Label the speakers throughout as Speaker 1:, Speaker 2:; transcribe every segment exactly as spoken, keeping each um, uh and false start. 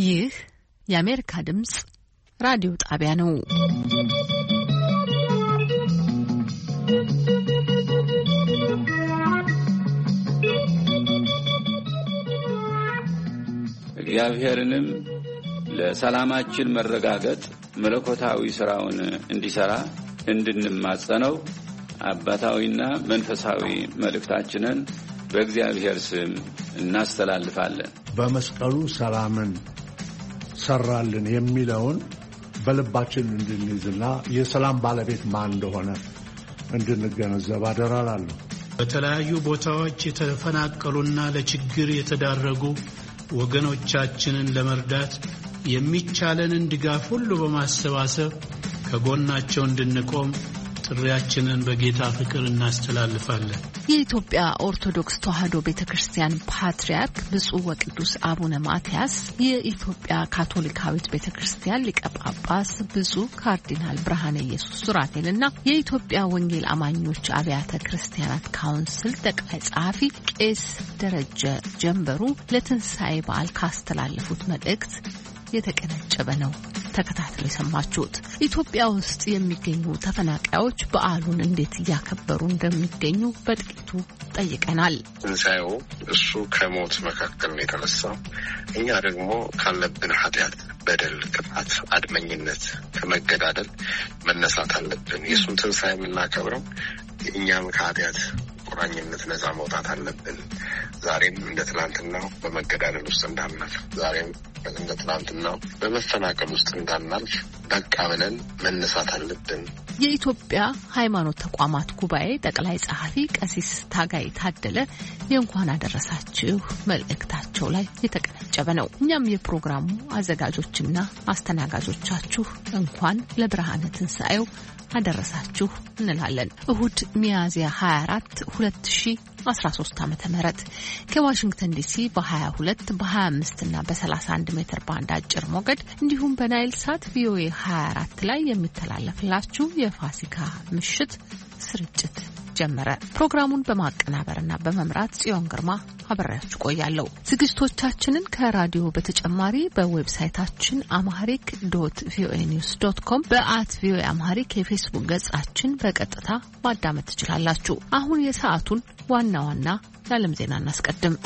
Speaker 1: ይህ የአሜሪካ ድምጽ ራዲዮ ጣቢያ ነው።
Speaker 2: እግዚአብሔርንም ለሰላማችን መረጋገጥ መለኮታዊ ሥራውን እንዲሰራ እንድንማጸነው አባታዊና መንፈሳዊ መልእክታችንን በእግዚአብሔር ስም እናስተላልፋለን።
Speaker 3: በመስቀሉ ሰላምን ሰራልን የሚለውን በልባችን እንድንይዝና የሰላም ባለቤት ማን እንደሆነ እንድንገነዘብ አደራላለሁ።
Speaker 4: በተለያዩ ቦታዎች የተፈናቀሉና ለችግር የተዳረጉ ወገኖቻችንን ለመርዳት የሚቻለንን ድጋፍ ሁሉ በማሰባሰብ ከጎናቸው እንድንቆም ጥሪያችንን በጌታ ፍቅር እናስተላልፋለን።
Speaker 1: የኢትዮጵያ ኦርቶዶክስ ተዋሕዶ ቤተክርስቲያን ፓትርያርክ ብፁዕ ወቅዱስ አቡነ ማትያስ፣ የኢትዮጵያ ካቶሊካዊት ቤተክርስቲያን ሊቀ ጳጳስ ብፁዕ ካርዲናል ብርሃነ ኢየሱስ ሱራፌልና የኢትዮጵያ ወንጌል አማኞች አብያተ ክርስቲያናት ካውንስል ጠቅላይ ጸሐፊ ቄስ ደረጀ ጀንበሩ ለትንሣኤ በዓል ካስተላለፉት መልእክት የተቀነጨበ ነው። ተከታትለው የሰማችሁት። ኢትዮጵያ ውስጥ የሚገኙ ተፈናቃዮች በዓሉን እንዴት እያከበሩ እንደሚገኙ በጥቂቱ ጠይቀናል።
Speaker 5: ትንሣኤው እሱ ከሞት መካከል ነው የተነሳው። እኛ ደግሞ ካለብን ኃጢአት፣ በደል፣ ቅጣት፣ አድመኝነት፣ ከመገዳደል መነሳት አለብን። የእሱን ትንሣኤ የምናከብረው እኛም ከኃጢአት ቁራኝነት ነፃ መውጣት አለብን። ዛሬም እንደ ትናንትናው በመገዳደል ውስጥ እንዳናልፍ፣ ዛሬም እንደ ትናንትናው በመፈናቀል ውስጥ እንዳናልፍ በቃ ብለን መነሳት አለብን።
Speaker 1: የኢትዮጵያ ሃይማኖት ተቋማት ጉባኤ ጠቅላይ ጸሐፊ ቀሲስ ታጋይ ታደለ የእንኳን አደረሳችሁ መልእክታቸው ላይ የተቀነጨበ ነው። እኛም የፕሮግራሙ አዘጋጆችና አስተናጋጆቻችሁ እንኳን ለብርሃነ ትንሣኤው አደረሳችሁ እንላለን። እሁድ ሚያዝያ ሀያ አራት ሁለት ሺህ አስራ ሶስት ዓመተ ምህረት ከዋሽንግተን ዲሲ በ22 በ25 እና በ31 ሜትር ባንድ አጭር ሞገድ እንዲሁም በናይል ሳት ቪኦኤ ሀያ አራት ላይ የሚተላለፍላችሁ የፋሲካ ምሽት ስርጭት ጀመረ። ፕሮግራሙን በማቀናበርና በመምራት ጽዮን ግርማ አብሬያችሁ ቆያለሁ። ዝግጅቶቻችንን ከራዲዮ በተጨማሪ በዌብሳይታችን አማሪክ ዶት ቪኦኤ ኒውስ ዶት ኮም በአት ቪኦኤ አማሪክ የፌስቡክ ገጻችን በቀጥታ ማዳመጥ ትችላላችሁ። አሁን የሰዓቱን ዋና ዋና የዓለም ዜና እናስቀድም።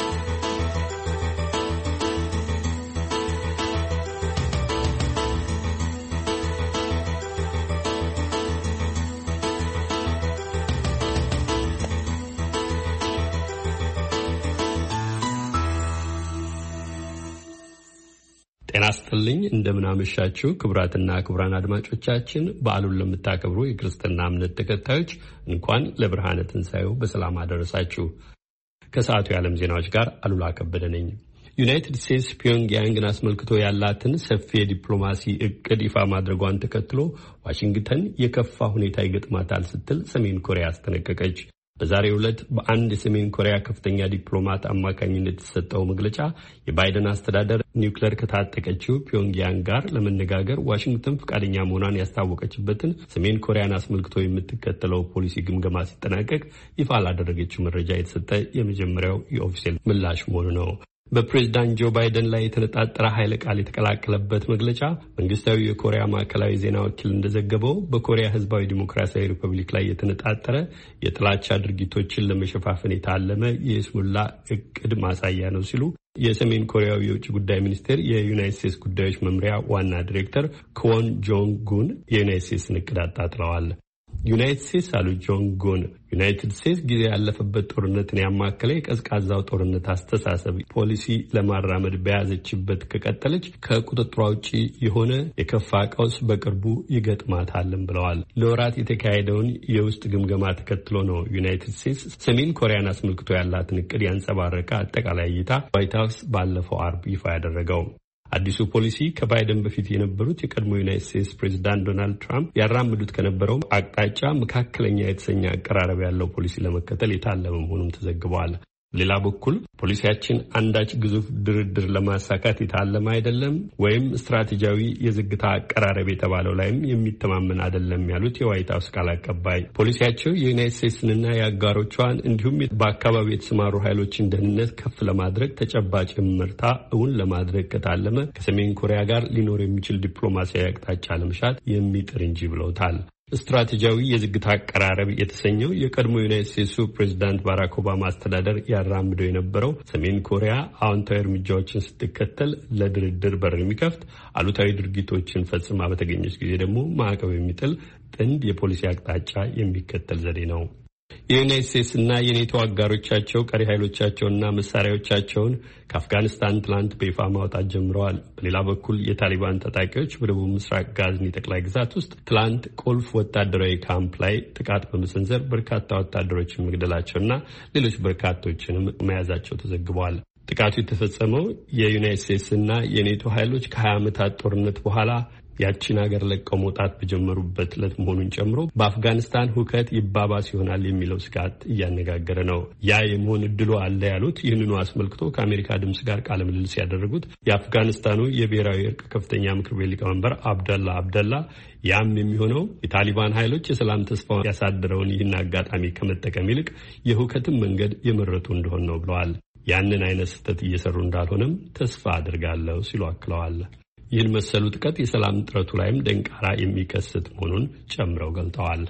Speaker 6: ጤና ይስጥልኝ። እንደምን አመሻችሁ ክቡራትና ክቡራን አድማጮቻችን። በዓሉን ለምታከብሩ የክርስትና እምነት ተከታዮች እንኳን ለብርሃነ ትንሣኤው በሰላም አደረሳችሁ። ከሰዓቱ የዓለም ዜናዎች ጋር አሉላ ከበደ ነኝ። ዩናይትድ ስቴትስ ፒዮንግያንግን አስመልክቶ ያላትን ሰፊ የዲፕሎማሲ እቅድ ይፋ ማድረጓን ተከትሎ ዋሽንግተን የከፋ ሁኔታ ይገጥማታል ስትል ሰሜን ኮሪያ አስጠነቀቀች። በዛሬው ዕለት በአንድ የሰሜን ኮሪያ ከፍተኛ ዲፕሎማት አማካኝነት የተሰጠው መግለጫ የባይደን አስተዳደር ኒውክሌር ከታጠቀችው ፒዮንግያንግ ጋር ለመነጋገር ዋሽንግተን ፈቃደኛ መሆኗን ያስታወቀችበትን ሰሜን ኮሪያን አስመልክቶ የምትከተለው ፖሊሲ ግምገማ ሲጠናቀቅ ይፋ ላደረገችው መረጃ የተሰጠ የመጀመሪያው የኦፊሴል ምላሽ መሆኑ ነው። በፕሬዝዳንት ጆ ባይደን ላይ የተነጣጠረ ኃይለ ቃል የተቀላቀለበት መግለጫ መንግስታዊ የኮሪያ ማዕከላዊ ዜና ወኪል እንደዘገበው በኮሪያ ህዝባዊ ዲሞክራሲያዊ ሪፐብሊክ ላይ የተነጣጠረ የጥላቻ ድርጊቶችን ለመሸፋፈን የታለመ የስሙላ እቅድ ማሳያ ነው ሲሉ የሰሜን ኮሪያው የውጭ ጉዳይ ሚኒስቴር የዩናይትድ ስቴትስ ጉዳዮች መምሪያ ዋና ዲሬክተር ክዎን ጆንግ ጉን የዩናይትድ ስቴትስን እቅድ አጣጥለዋል። ዩናይትድ ስቴትስ አሉ ጆንግ ጉን ዩናይትድ ስቴትስ ጊዜ ያለፈበት ጦርነትን ያማከለ የቀዝቃዛው ጦርነት አስተሳሰብ ፖሊሲ ለማራመድ በያዘችበት ከቀጠለች ከቁጥጥሯ ውጪ የሆነ የከፋ ቀውስ በቅርቡ ይገጥማታልን ብለዋል። ለወራት የተካሄደውን የውስጥ ግምገማ ተከትሎ ነው ዩናይትድ ስቴትስ ሰሜን ኮሪያን አስመልክቶ ያላትን እቅድ ያንጸባረቀ አጠቃላይ እይታ ዋይት ሀውስ ባለፈው አርብ ይፋ ያደረገው። አዲሱ ፖሊሲ ከባይደን በፊት የነበሩት የቀድሞ ዩናይትድ ስቴትስ ፕሬዝዳንት ዶናልድ ትራምፕ ያራምዱት ከነበረው አቅጣጫ መካከለኛ የተሰኘ አቀራረብ ያለው ፖሊሲ ለመከተል የታለመ መሆኑም ተዘግቧል። ሌላ በኩል ፖሊሲያችን አንዳች ግዙፍ ድርድር ለማሳካት የታለመ አይደለም ወይም ስትራቴጂያዊ የዝግታ አቀራረብ የተባለው ላይም የሚተማመን አይደለም ያሉት የዋይት ሀውስ ቃል አቀባይ ፖሊሲያቸው የዩናይትድ ስቴትስንና የአጋሮቿን እንዲሁም በአካባቢው የተሰማሩ ኃይሎችን ደህንነት ከፍ ለማድረግ ተጨባጭ ምርታ እውን ለማድረግ ከታለመ ከሰሜን ኮሪያ ጋር ሊኖር የሚችል ዲፕሎማሲያዊ አቅጣጫ ለመሻት የሚጥር እንጂ ብለውታል። ስትራቴጂያዊ የዝግታ አቀራረብ የተሰኘው የቀድሞ ዩናይትድ ስቴትሱ ፕሬዝዳንት ባራክ ኦባማ አስተዳደር ያራምደው የነበረው ሰሜን ኮሪያ አዎንታዊ እርምጃዎችን ስትከተል ለድርድር በር የሚከፍት አሉታዊ ድርጊቶችን ፈጽማ በተገኘች ጊዜ ደግሞ ማዕቀብ የሚጥል ጥንድ የፖሊሲ አቅጣጫ የሚከተል ዘዴ ነው። የዩናይትድ ስቴትስ እና የኔቶ አጋሮቻቸው ቀሪ ኃይሎቻቸውና መሳሪያዎቻቸውን ከአፍጋኒስታን ትላንት በይፋ ማውጣት ጀምረዋል። በሌላ በኩል የታሊባን ታጣቂዎች በደቡብ ምስራቅ ጋዝኒ ጠቅላይ ግዛት ውስጥ ትላንት ቁልፍ ወታደራዊ ካምፕ ላይ ጥቃት በመሰንዘር በርካታ ወታደሮችን መግደላቸውና ሌሎች በርካቶችንም መያዛቸው ተዘግበዋል። ጥቃቱ የተፈጸመው የዩናይትድ ስቴትስ እና የኔቶ ኃይሎች ከሀያ ዓመታት ጦርነት በኋላ ያቺን ሀገር ለቀው መውጣት በጀመሩበት ዕለት መሆኑን ጨምሮ በአፍጋኒስታን ሁከት ይባባስ ይሆናል የሚለው ስጋት እያነጋገረ ነው። ያ የመሆን እድሉ አለ ያሉት ይህንኑ አስመልክቶ ከአሜሪካ ድምጽ ጋር ቃለ ምልልስ ያደረጉት የአፍጋኒስታኑ የብሔራዊ እርቅ ከፍተኛ ምክር ቤት ሊቀመንበር አብደላ አብደላ ያም የሚሆነው የታሊባን ኃይሎች የሰላም ተስፋ ያሳደረውን ይህን አጋጣሚ ከመጠቀም ይልቅ የሁከትን መንገድ የመረጡ እንደሆነ ነው ብለዋል። ያንን አይነት ስህተት እየሰሩ እንዳልሆነም ተስፋ አድርጋለሁ ሲሉ አክለዋል። ይህን መሰሉ ጥቀት የሰላም ጥረቱ ላይም ደንቃራ የሚከሰት መሆኑን ጨምረው ገልጠዋል።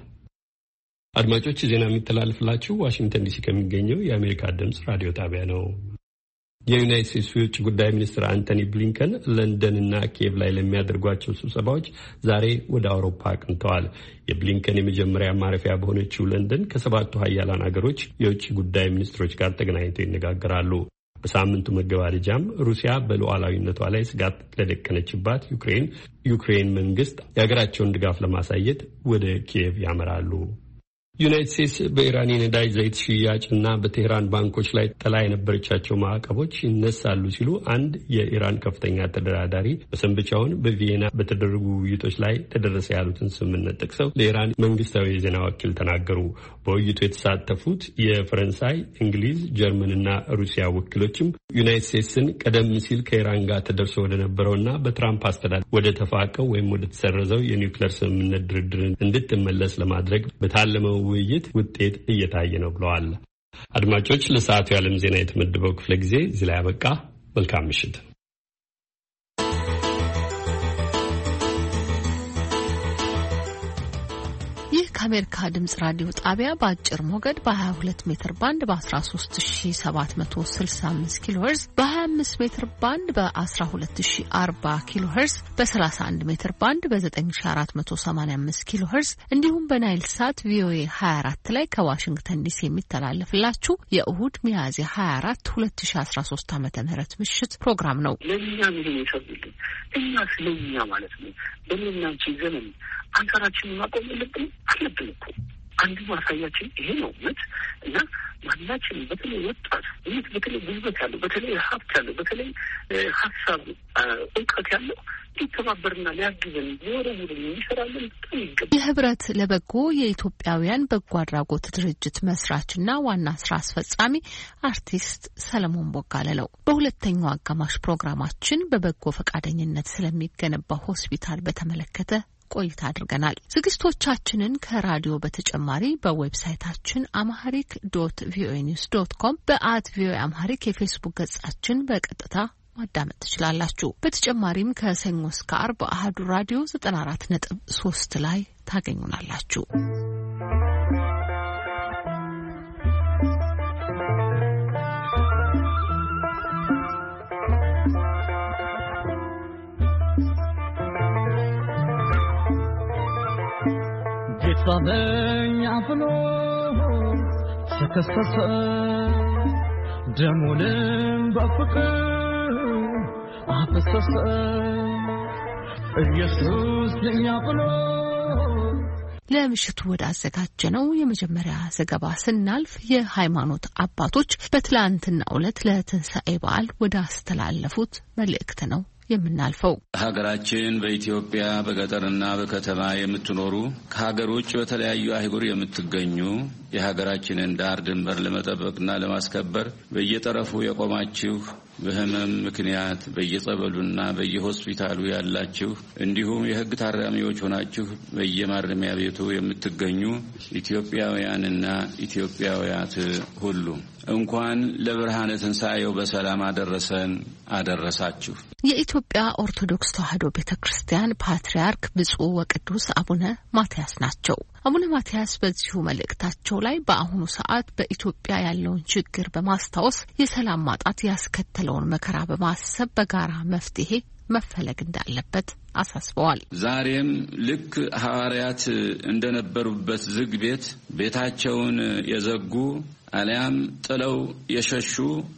Speaker 6: አድማጮች ዜና የሚተላለፍላችሁ ዋሽንግተን ዲሲ ከሚገኘው የአሜሪካ ድምጽ ራዲዮ ጣቢያ ነው። የዩናይትድ ስቴትስ የውጭ ጉዳይ ሚኒስትር አንቶኒ ብሊንከን ለንደንና ኪየቭ ላይ ለሚያደርጓቸው ስብሰባዎች ዛሬ ወደ አውሮፓ አቅንተዋል። የብሊንከን የመጀመሪያ ማረፊያ በሆነችው ለንደን ከሰባቱ ሀያላን ሀገሮች የውጭ ጉዳይ ሚኒስትሮች ጋር ተገናኝተው ይነጋገራሉ። በሳምንቱ መገባደጃም ሩሲያ በሉዓላዊነቷ ላይ ስጋት ለደቀነችባት ዩክሬን ዩክሬን መንግስት የሀገራቸውን ድጋፍ ለማሳየት ወደ ኪየቭ ያመራሉ። ዩናይትድ ስቴትስ በኢራን የነዳጅ ዘይት ሽያጭና በቴህራን ባንኮች ላይ ጥላ የነበረቻቸው ማዕቀቦች ይነሳሉ ሲሉ አንድ የኢራን ከፍተኛ ተደራዳሪ በሰንበቻውን በቪየና በተደረጉ ውይይቶች ላይ ተደረሰ ያሉትን ስምምነት ጠቅሰው ለኢራን መንግስታዊ የዜና ወኪል ተናገሩ። በውይይቱ የተሳተፉት የፈረንሳይ፣ እንግሊዝ፣ ጀርመንና ሩሲያ ወኪሎችም ዩናይትድ ስቴትስን ቀደም ሲል ከኢራን ጋር ተደርሶ ወደ ነበረውና በትራምፕ አስተዳደር ወደ ተፋቀው ወይም ወደ ተሰረዘው የኒውክሌር ስምምነት ድርድርን እንድትመለስ ለማድረግ በታለመው ውይይት ውጤት እየታየ ነው ብለዋል። አድማጮች ለሰዓቱ የዓለም ዜና የተመደበው ክፍለ ጊዜ እዚህ ላይ አበቃ። መልካም ምሽት።
Speaker 1: ከአሜሪካ ድምጽ ራዲዮ ጣቢያ በአጭር ሞገድ በ22 ሜትር ባንድ በ13765 ኪሎ ሄርዝ በ25 ሜትር ባንድ በ12040 ኪሎ ሄርዝ በ31 ሜትር ባንድ በ9485 ኪሎ ሄርዝ እንዲሁም በናይል ሳት ቪኦኤ ሃያ አራት ላይ ከዋሽንግተን ዲሲ የሚተላለፍላችሁ የእሁድ ሚያዝያ ሃያ አራት ሁለት ሺህ አስራ ሶስት ዓመተ ምህረት ምሽት ፕሮግራም ነው።
Speaker 7: ለኛ ምን ይሰብልኝ እኛ ስለኛ ማለት ነው። በእናንቺ ዘመን አንተራችን ማቆም የለብን አለብን እኮ አንዱ ማሳያችን ይሄ ነው ማለት እና ማናችን በተለይ ወጣት ይህ በተለይ ጉልበት ያለው በተለይ ሀብት ያለው በተለይ ሀሳብ እውቀት ያለው ሊተባበርና ሊያግዘን ሊወረውር ይሰራልን ይገባል።
Speaker 1: የህብረት ለበጎ የኢትዮጵያውያን በጎ አድራጎት ድርጅት መስራችና ዋና ስራ አስፈጻሚ አርቲስት ሰለሞን ቦጋለ ነው። በሁለተኛው አጋማሽ ፕሮግራማችን በበጎ ፈቃደኝነት ስለሚገነባው ሆስፒታል በተመለከተ ቆይታ አድርገናል። ዝግጅቶቻችንን ከራዲዮ በተጨማሪ በዌብሳይታችን አምሃሪክ ዶት ቪኦኤ ኒውስ ዶት ኮም በአት ቪኦኤ አምሃሪክ የፌስቡክ ገጻችን በቀጥታ ማዳመጥ ትችላላችሁ። በተጨማሪም ከሰኞ እስከ ዓርብ አሃዱ ራዲዮ ዘጠና አራት ነጥብ ሶስት ላይ ታገኙናላችሁ።
Speaker 8: ጌታበኛ ብሎ ተከሰሰ ደሙንም በፍቅር አፈሰሰ ኢየሱስ ለኛ ብሎ።
Speaker 1: ለምሽቱ ወደ አዘጋጀነው የመጀመሪያ ዘገባ ስናልፍ የሃይማኖት አባቶች በትላንትናው ዕለት ለትንሣኤ በዓል ወደ አስተላለፉት መልእክት ነው የምናልፈው።
Speaker 2: ሀገራችን በኢትዮጵያ በገጠርና በከተማ የምትኖሩ ከሀገር ውጭ በተለያዩ አህጉር የምትገኙ የሀገራችንን ዳር ድንበር ለመጠበቅና ለማስከበር በየጠረፉ የቆማችሁ በህመም ምክንያት በየጸበሉና በየሆስፒታሉ ያላችሁ እንዲሁም የህግ ታራሚዎች ሆናችሁ በየማረሚያ ቤቱ የምትገኙ ኢትዮጵያውያንና ኢትዮጵያውያት ሁሉ እንኳን ለብርሃነ ትንሣኤው በሰላም አደረሰን አደረሳችሁ።
Speaker 1: የኢትዮጵያ ኦርቶዶክስ ተዋሕዶ ቤተክርስቲያን ፓትርያርክ ብፁዕ ወቅዱስ አቡነ ማትያስ ናቸው። አቡነ ማትያስ በዚሁ መልእክታቸው ላይ በአሁኑ ሰዓት በኢትዮጵያ ያለውን ችግር በማስታወስ የሰላም ማጣት ያስከተለውን መከራ በማሰብ በጋራ መፍትሄ መፈለግ እንዳለበት አሳስበዋል።
Speaker 2: ዛሬም ልክ ሐዋርያት እንደነበሩበት ዝግ ቤት ቤታቸውን የዘጉ አሊያም ጥለው የሸሹ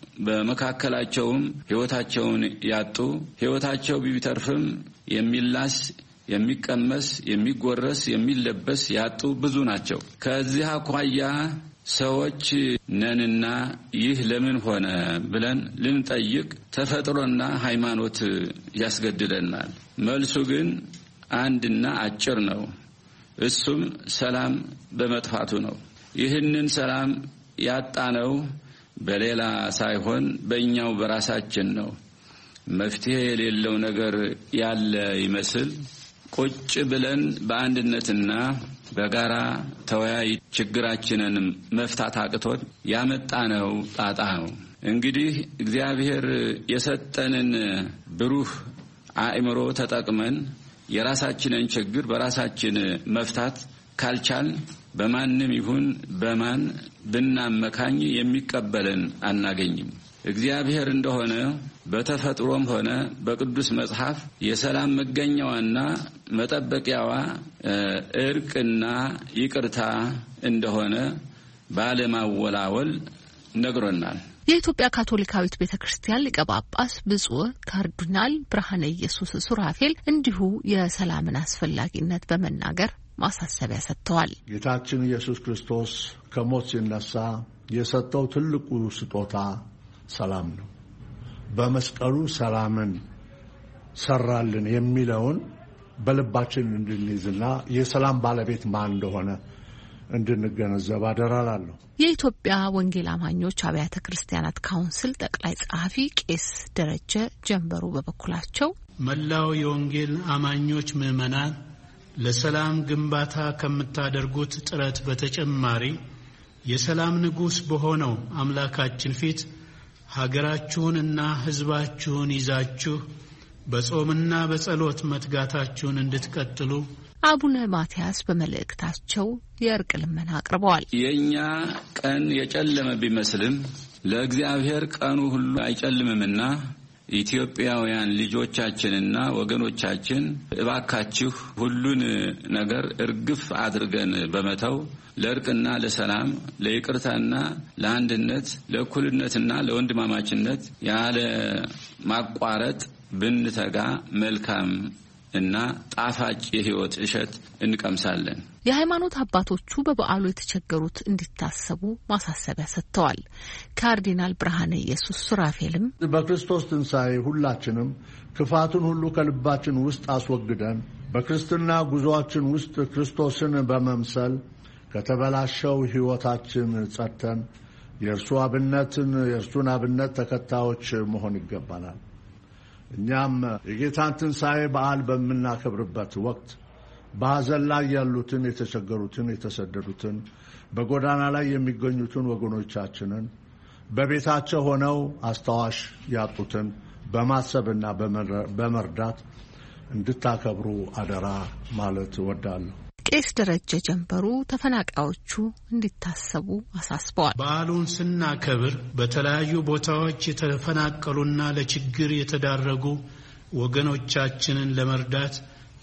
Speaker 2: በመካከላቸውም ሕይወታቸውን ያጡ ሕይወታቸው ቢተርፍም የሚላስ የሚቀመስ የሚጎረስ የሚለበስ ያጡ ብዙ ናቸው። ከዚህ አኳያ ሰዎች ነንና ይህ ለምን ሆነ ብለን ልንጠይቅ ተፈጥሮና ሃይማኖት ያስገድደናል። መልሱ ግን አንድና አጭር ነው። እሱም ሰላም በመጥፋቱ ነው። ይህንን ሰላም ያጣነው በሌላ ሳይሆን በእኛው በራሳችን ነው። መፍትሄ የሌለው ነገር ያለ ይመስል ቁጭ ብለን በአንድነትና በጋራ ተወያይ ችግራችንን መፍታት አቅቶን ያመጣነው ጣጣ ነው። እንግዲህ እግዚአብሔር የሰጠንን ብሩህ አእምሮ ተጠቅመን የራሳችንን ችግር በራሳችን መፍታት ካልቻል በማንም ይሁን በማን ብናመካኝ የሚቀበለን አናገኝም። እግዚአብሔር እንደሆነ በተፈጥሮም ሆነ በቅዱስ መጽሐፍ የሰላም መገኛዋና መጠበቂያዋ እርቅና ይቅርታ እንደሆነ ባለማወላወል ነግሮናል።
Speaker 1: የኢትዮጵያ ካቶሊካዊት ቤተክርስቲያን ሊቀ ጳጳስ ብፁዕ ካርዲናል ብርሃነ ኢየሱስ ሱራፌል እንዲሁ የሰላምን አስፈላጊነት በመናገር ማሳሰቢያ ሰጥተዋል።
Speaker 3: ጌታችን ኢየሱስ ክርስቶስ ከሞት ሲነሳ የሰጠው ትልቁ ስጦታ ሰላም ነው። በመስቀሉ ሰላምን ሰራልን የሚለውን በልባችን እንድንይዝና የሰላም ባለቤት ማን እንደሆነ እንድንገነዘብ አደራላለሁ።
Speaker 1: የኢትዮጵያ ወንጌል አማኞች አብያተ ክርስቲያናት ካውንስል ጠቅላይ ጸሐፊ ቄስ ደረጀ ጀንበሩ በበኩላቸው
Speaker 4: መላው የወንጌል አማኞች ምዕመናን ለሰላም ግንባታ ከምታደርጉት ጥረት በተጨማሪ የሰላም ንጉሥ በሆነው አምላካችን ፊት ሀገራችሁንና ሕዝባችሁን ይዛችሁ በጾምና በጸሎት መትጋታችሁን እንድትቀጥሉ
Speaker 1: አቡነ ማትያስ በመልእክታቸው የእርቅ ልመና አቅርበዋል።
Speaker 2: የኛ ቀን የጨለመ ቢመስልም ለእግዚአብሔር ቀኑ ሁሉ አይጨልምምና ኢትዮጵያውያን ልጆቻችንና ወገኖቻችን እባካችሁ ሁሉን ነገር እርግፍ አድርገን በመተው ለእርቅና ለሰላም ለይቅርታና ለአንድነት ለእኩልነትና ለወንድማማችነት ያለ ማቋረጥ ብንተጋ መልካም እና ጣፋጭ የሕይወት እሸት እንቀምሳለን።
Speaker 1: የሃይማኖት አባቶቹ በበዓሉ የተቸገሩት እንዲታሰቡ ማሳሰቢያ ሰጥተዋል። ካርዲናል ብርሃነ ኢየሱስ ሱራፌልም
Speaker 3: በክርስቶስ ትንሣኤ ሁላችንም ክፋቱን ሁሉ ከልባችን ውስጥ አስወግደን በክርስትና ጉዞአችን ውስጥ ክርስቶስን በመምሰል ከተበላሸው ሕይወታችን ጸድተን የእርሱ አብነትን የእርሱን አብነት ተከታዮች መሆን ይገባናል። እኛም የጌታን ትንሣኤ በዓል በምናከብርበት ወቅት በሐዘን ላይ ያሉትን የተቸገሩትን የተሰደዱትን በጎዳና ላይ የሚገኙትን ወገኖቻችንን በቤታቸው ሆነው አስተዋሽ ያጡትን በማሰብና በመርዳት እንድታከብሩ አደራ ማለት እወዳለሁ።
Speaker 1: ቄስ ደረጀ ጀንበሩ ተፈናቃዮቹ እንዲታሰቡ አሳስበዋል።
Speaker 4: በዓሉን ስናከብር በተለያዩ ቦታዎች የተፈናቀሉና ለችግር የተዳረጉ ወገኖቻችንን ለመርዳት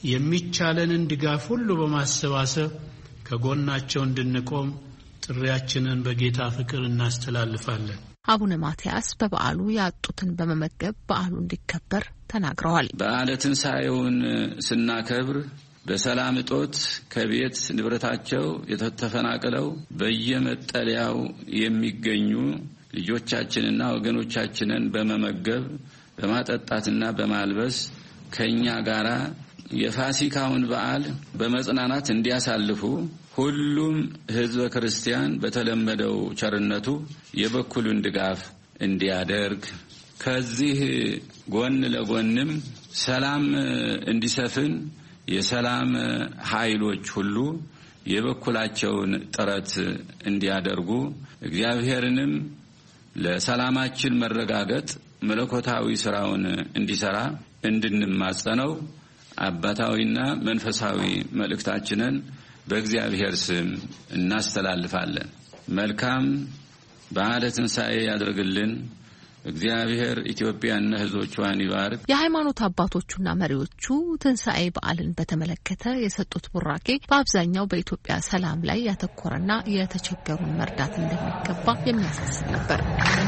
Speaker 4: የሚቻለንን ድጋፍ ሁሉ በማሰባሰብ ከጎናቸው እንድንቆም ጥሪያችንን በጌታ ፍቅር እናስተላልፋለን።
Speaker 1: አቡነ ማትያስ በበዓሉ ያጡትን በመመገብ በዓሉ እንዲከበር ተናግረዋል።
Speaker 2: በዓለ ትንሣኤውን ስናከብር በሰላም እጦት ከቤት ንብረታቸው የተፈናቀለው በየመጠለያው የሚገኙ ልጆቻችንና ወገኖቻችንን በመመገብ በማጠጣትና በማልበስ ከኛ ጋራ የፋሲካውን በዓል በመጽናናት እንዲያሳልፉ ሁሉም ሕዝበ ክርስቲያን በተለመደው ቸርነቱ የበኩሉን ድጋፍ እንዲያደርግ ከዚህ ጎን ለጎንም ሰላም እንዲሰፍን የሰላም ኃይሎች ሁሉ የበኩላቸውን ጥረት እንዲያደርጉ እግዚአብሔርንም ለሰላማችን መረጋገጥ መለኮታዊ ስራውን እንዲሰራ እንድንማጸነው አባታዊና መንፈሳዊ መልእክታችንን በእግዚአብሔር ስም እናስተላልፋለን። መልካም በዓለ ትንሣኤ ያድርግልን። እግዚአብሔር ኢትዮጵያና ሕዝቦቿን ይባርክ።
Speaker 1: የሃይማኖት አባቶቹና መሪዎቹ ትንሣኤ በዓልን በተመለከተ የሰጡት ቡራኬ በአብዛኛው በኢትዮጵያ ሰላም ላይ ያተኮረና የተቸገሩን መርዳት እንደሚገባ የሚያሳስብ ነበር።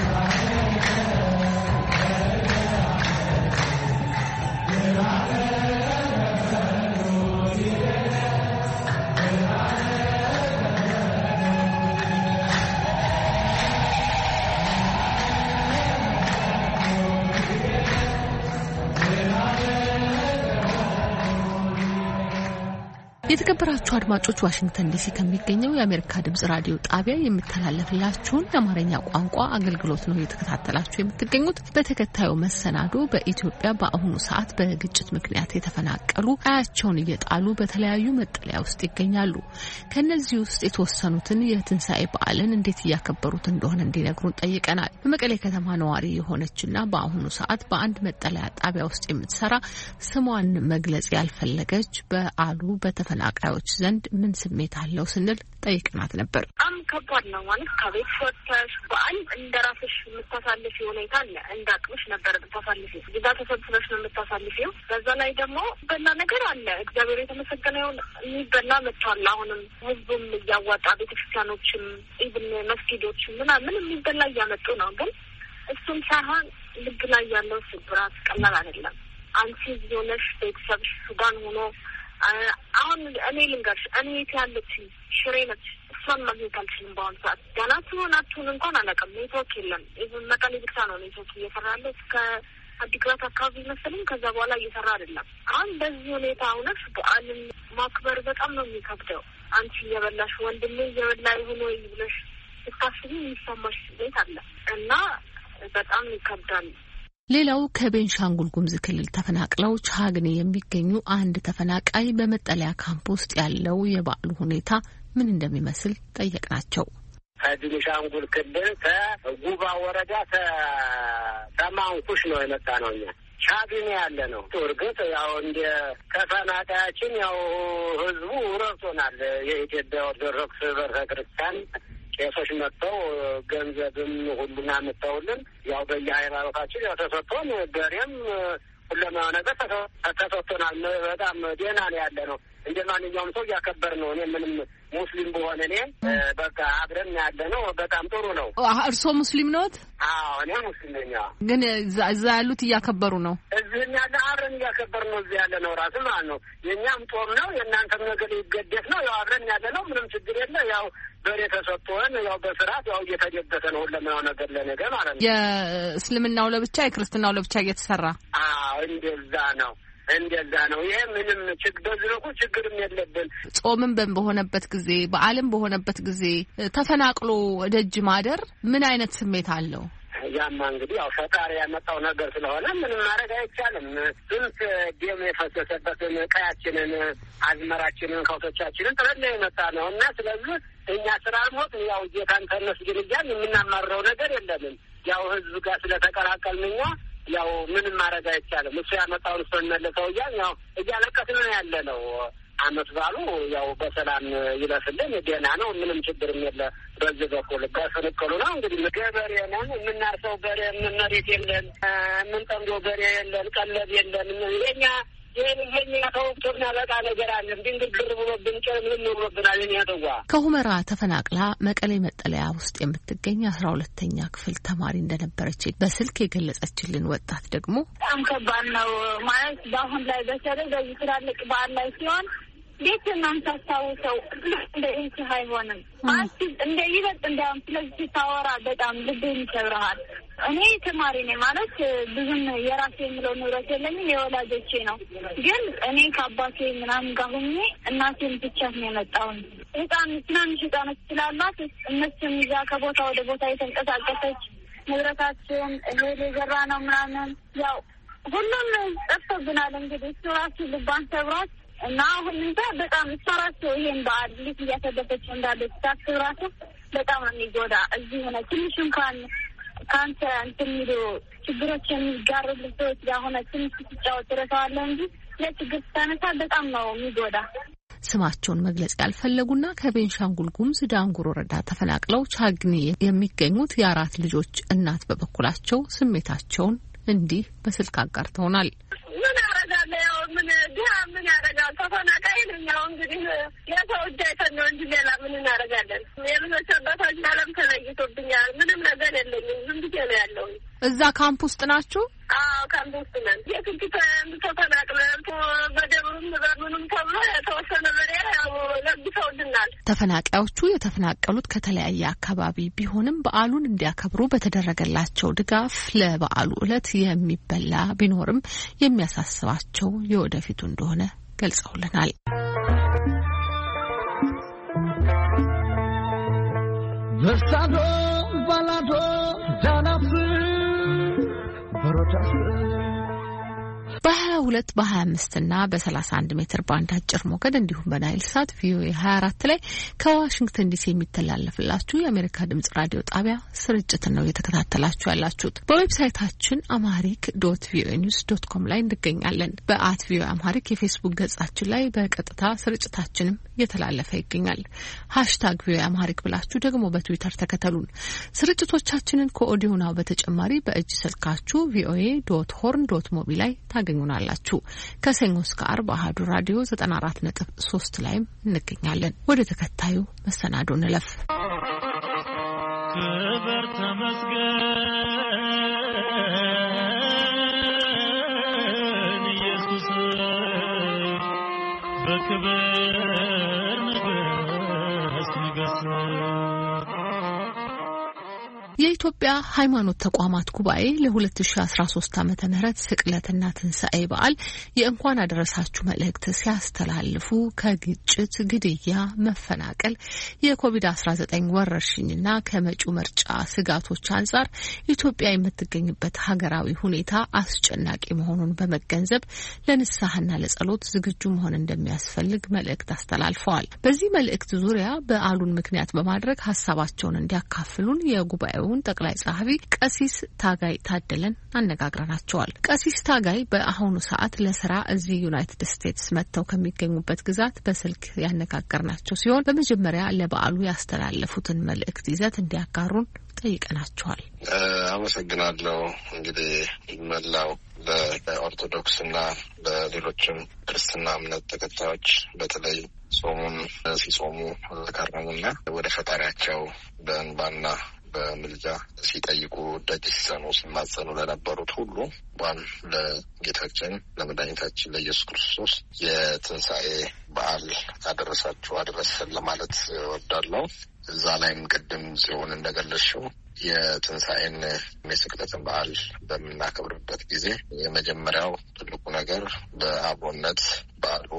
Speaker 1: የተከበራችሁ አድማጮች ዋሽንግተን ዲሲ ከሚገኘው የአሜሪካ ድምጽ ራዲዮ ጣቢያ የሚተላለፍላችሁን የአማርኛ ቋንቋ አገልግሎት ነው የተከታተላችሁ የምትገኙት። በተከታዩ መሰናዶ በኢትዮጵያ በአሁኑ ሰዓት በግጭት ምክንያት የተፈናቀሉ አያቸውን እየጣሉ በተለያዩ መጠለያ ውስጥ ይገኛሉ። ከነዚህ ውስጥ የተወሰኑትን የትንሣኤ በዓልን እንዴት እያከበሩት እንደሆነ እንዲነግሩን ጠይቀናል። በመቀሌ ከተማ ነዋሪ የሆነችና በአሁኑ ሰዓት በአንድ መጠለያ ጣቢያ ውስጥ የምትሰራ ስሟን መግለጽ ያልፈለገች በዓሉ በተፈ አቃዮች ዘንድ ምን ስሜት አለው ስንል ጠይቀናት ነበር።
Speaker 9: በጣም ከባድ ነው ማለት ከቤት ወጥተሽ በዓል እንደራስሽ የምታሳልፊው ሁኔታ አለ። እንዳቅምሽ ነበር የምታሳልፊው ግዳ ተሰብስበሽ ነው የምታሳልፊው። በዛ ላይ ደግሞ በላ ነገር አለ። እግዚአብሔር የተመሰገነ ይሁን የሚበላ መጥቷል። አሁንም ህዝቡም እያዋጣ ቤተክርስቲያኖችም ኢቭን መስጊዶችም ምናምን የሚበላ እያመጡ ነው። ግን እሱም ሳይሆን ልብ ላይ ያለው ስብራት ቀላል አይደለም። አንቺ ሆነሽ ቤተሰብሽ ሱዳን ሆኖ አሁን እኔ ልንገርሽ እኔ ያለች ሽሬ ነች። እሷን ማግኘት አልችልም በአሁኑ ሰዓት። ገና ትሆን አትሆን እንኳን አላውቅም። ኔትወርክ የለም። ኢቭን መቀሌ ብቻ ነው ኔትወርክ እየሰራ ያለው። እስከ አዲግራት አካባቢ መሰለኝ ከዛ በኋላ እየሰራ አይደለም። አሁን በዚህ ሁኔታ እውነት በዓልን ማክበር በጣም ነው የሚከብደው። አንቺ እየበላሽ ወንድሜ እየበላ ሆኖ ይብለሽ ስታስቢ የሚሰማሽ ስሜት አለ እና በጣም ይከብዳል።
Speaker 1: ሌላው ከቤንሻንጉል ጉሙዝ ክልል ተፈናቅለው ቻግኒ የሚገኙ አንድ ተፈናቃይ በመጠለያ ካምፕ ውስጥ ያለው የበዓሉ ሁኔታ ምን እንደሚመስል ጠየቅናቸው።
Speaker 10: ከቤንሻንጉል ክልል ከጉባ ወረዳ ከማንኩሽ ነው የመጣ ነው። እኛ ቻግኒ ያለ ነው። እርግጥ ያው እንደ ተፈናቃያችን ያው ህዝቡ ረድቶናል። የኢትዮጵያ ኦርቶዶክስ ቤተክርስቲያን ቄሶች መጥተው ገንዘብም ሁሉን አመጣውልን። ያው በየሃይማኖታችን ያው ተሰጥቶን በሬም ሁሉም ነገር ተሰጥቶናል። በጣም ደህና ነው ያለ ነው። እንደ ማንኛውም ሰው እያከበር ነው። እኔ ምንም ሙስሊም በሆነ እኔ በቃ አብረን ያለ ነው። በጣም ጥሩ ነው።
Speaker 1: እርስዎ ሙስሊም ነዎት?
Speaker 10: አዎ እኔ ሙስሊም ነኝ።
Speaker 1: ግን እዛ ያሉት እያከበሩ ነው?
Speaker 10: እዚህ ያለ አብረን እያከበር ነው። እዚህ ያለ ነው ራሱ ማለት ነው። የእኛም ጦም ነው፣ የእናንተም ነገር ይገደፍ ነው። ያው አብረን ያለ ነው። ምንም ችግር የለ። ያው በሬ ተሰጥቶን ያው በስርዓት ያው እየተደገፈ ነው ሁሉም ነገር ለነገ ማለት ነው።
Speaker 1: የእስልምናው ለብቻ የክርስትናው ለብቻ እየተሰራ
Speaker 10: አዎ እንደዛ ነው እንደዛ ነው። ይሄ ምንም ችግር በዝረቁ ችግርም የለብን።
Speaker 1: ጾምም በሆነበት ጊዜ በዓልም በሆነበት ጊዜ ተፈናቅሎ ደጅ ማደር ምን አይነት ስሜት አለው?
Speaker 10: ያማ እንግዲህ ያው ፈጣሪ ያመጣው ነገር ስለሆነ ምንም ማድረግ አይቻልም። ስንት ደም የፈሰሰበትን ቀያችንን፣ አዝመራችንን፣ ከውቶቻችንን ጥለን የመጣ ነው እና ስለዚህ እኛ ስራ ሞት ያው ጌታን ተመስገን እያልን የምናማረው ነገር የለንም። ያው ህዝብ ጋር ስለተቀላቀልን እኛ ያው ምንም ማድረግ አይቻልም። እሱ ያመጣውን እሱ መለሰው እያልን ያው እያለቀስን ነው ያለ ነው። አመት ባሉ ያው በሰላም ይለፍልን። ደህና ነው። ምንም ችግርም የለ። በዚህ በኩል በፍንቅሉ ነው እንግዲህ ገበሬ ነን። የምናርሰው በሬ መሬት የለን፣ የምንጠምደው በሬ የለን፣ ቀለብ የለን። የኛ ይህን ይሄኛ ተወቅቶና በቃ ነገር አለ ድንግርግር ብሎብን ጨምንም ብሎብናል። ያተዋ
Speaker 1: ከሁመራ ተፈናቅላ መቀሌ መጠለያ ውስጥ የምትገኝ አስራ ሁለተኛ ክፍል ተማሪ እንደነበረች በስልክ የገለጸችልን ወጣት ደግሞ
Speaker 9: በጣም ከባድ ነው ማለት በአሁን ላይ በተለይ በዚህ ትላልቅ በዓል ላይ ሲሆን ቤት እናንተሳው ሰው እንደ እንት ሃይሆንም አስ እንደ ይበጥ እንደም ስለዚህ ታወራ በጣም ልብን ይሰብራል እኔ ተማሪ ነኝ ማለት ብዙም የራሴ የምለው ንብረት የለኝም የወላጆቼ ነው ግን እኔ ከአባቴ ምናምን ጋር ሆኜ እናቴን ብቻ ነው የመጣው ህፃን ትናንሽ ህፃኖች ስላላት እነሱን ይዛ ከቦታ ወደ ቦታ የተንቀሳቀሰች ንብረታችን እህል የዘራ ነው ምናምን ያው ሁሉም ጠፍቶብናል እንግዲህ እሱ ራሱ ልባን ሰብሯት እና አሁን እንደ በጣም ሰራቶ ይሄን በዓል ልጅ እያተደፈች እንዳለች ታስራቶ በጣም ነው የሚጎዳ እዚህ ሆነ ትንሽ እንኳን ካንተ እንትሚሉ ችግሮች የሚጋሩልን ሰዎች ጋር ሆነ ትንሽ ትጫወት ትረሳዋለህ እንጂ ለችግር ተነሳ በጣም ነው የሚጎዳ።
Speaker 1: ስማቸውን መግለጽ ያልፈለጉና ከቤንሻንጉል ጉሙዝ ዳንጉር ወረዳ ተፈናቅለው ቻግኒ የሚገኙት የአራት ልጆች እናት በበኩላቸው ስሜታቸውን እንዲህ በስልክ አጋርተውናል።
Speaker 9: ምን ያረጋል ያው ምን ዲያ ምን ያረጋል ተፈናቃይ ነኝ ያው እንግዲህ የሰው እጅ አይተን ነው እንጂ ሌላ ምን እናረጋለን? የምንሰበታች ዓለም ተለይቶብኛል። ምንም ነገር የለኝም። ዝም ብዬ ነው ያለው።
Speaker 1: እዛ ካምፕ ውስጥ ናችሁ?
Speaker 9: አዎ ካምፕ ውስጥ ነን። የክንቲታ ተፈናቅለን በደብሩም በምንም ተብሎ የተወሰነ በሬ ያው ለግሰውልናል።
Speaker 1: ተፈናቃዮቹ የተፈናቀሉት ከተለያየ አካባቢ ቢሆንም በዓሉን እንዲያከብሩ በተደረገላቸው ድጋፍ ለበዓሉ ዕለት የሚበላ ቢኖርም የሚያሳስባቸው የወደፊቱ እንደሆነ ገልጸውልናል።
Speaker 8: ዘሳዶ ባላዶ ዳናፍ በሮታስ
Speaker 1: በሀያ ሁለት በሀያ አምስት እና በሰላሳ አንድ ሜትር ባንድ አጭር ሞገድ እንዲሁም በናይል ሳት ቪኦኤ ሀያ አራት ላይ ከዋሽንግተን ዲሲ የሚተላለፍላችሁ የአሜሪካ ድምጽ ራዲዮ ጣቢያ ስርጭትን ነው እየተከታተላችሁ ያላችሁት። በዌብሳይታችን አማሪክ ዶት ቪኦኤ ኒውስ ዶት ኮም ላይ እንገኛለን። በአት ቪኦኤ አማሪክ የፌስቡክ ገጻችን ላይ በቀጥታ ስርጭታችንም እየተላለፈ ይገኛል። ሃሽታግ ቪኦኤ አማሪክ ብላችሁ ደግሞ በትዊተር ተከተሉን። ስርጭቶቻችንን ከኦዲዮ ናው በተጨማሪ በእጅ ስልካችሁ ቪኦኤ ዶት ሆርን ዶት ሞቢ ላይ ታገኙናላችሁ። ከሰኞ እስከ ዓርብ አሃዱ ራዲዮ ዘጠና አራት ነጥብ ሶስት ላይም እንገኛለን። ወደ ተከታዩ መሰናዶ እንለፍ።
Speaker 8: ክብር ተመስገን ኢየሱስ በክብር ንገስ ንገስ።
Speaker 1: የኢትዮጵያ ሃይማኖት ተቋማት ጉባኤ ለ2013 ዓመተ ምህረት ስቅለትና ትንሳኤ በዓል የእንኳን አደረሳችሁ መልእክት ሲያስተላልፉ ከግጭት፣ ግድያ፣ መፈናቀል፣ የኮቪድ አስራ ዘጠኝ ወረርሽኝና ከመጪው ምርጫ ስጋቶች አንጻር ኢትዮጵያ የምትገኝበት ሀገራዊ ሁኔታ አስጨናቂ መሆኑን በመገንዘብ ለንስሐና ለጸሎት ዝግጁ መሆን እንደሚያስፈልግ መልእክት አስተላልፈዋል። በዚህ መልእክት ዙሪያ በዓሉን ምክንያት በማድረግ ሀሳባቸውን እንዲያካፍሉን የጉባኤው ጠቅላይ ጸሐፊ ቀሲስ ታጋይ ታደለን አነጋግረናቸዋል። ቀሲስ ታጋይ በአሁኑ ሰዓት ለስራ እዚህ ዩናይትድ ስቴትስ መጥተው ከሚገኙበት ግዛት በስልክ ያነጋገርናቸው ሲሆን በመጀመሪያ ለበዓሉ ያስተላለፉትን መልእክት ይዘት እንዲያጋሩን ጠይቀናቸዋል።
Speaker 5: አመሰግናለሁ። እንግዲህ መላው ለኦርቶዶክስና ለሌሎችም ክርስትና እምነት ተከታዮች በተለይ ጾሙን ሲጾሙ ተከረሙና ወደ ፈጣሪያቸው በእንባና በምልጃ ሲጠይቁ ደጅ ሲሰኑ ሲማጸኑ ለነበሩት ሁሉ እንኳን ለጌታችን ለመድኃኒታችን ለኢየሱስ ክርስቶስ የትንሣኤ በዓል አደረሳችሁ አደረሰን ለማለት እወዳለሁ። እዛ ላይም ቅድም ጽዮን እንደገለጽሽው የትንሣኤን የስቅለትን በዓል በምናከብርበት ጊዜ የመጀመሪያው ትልቁ ነገር በአብሮነት በዓሉ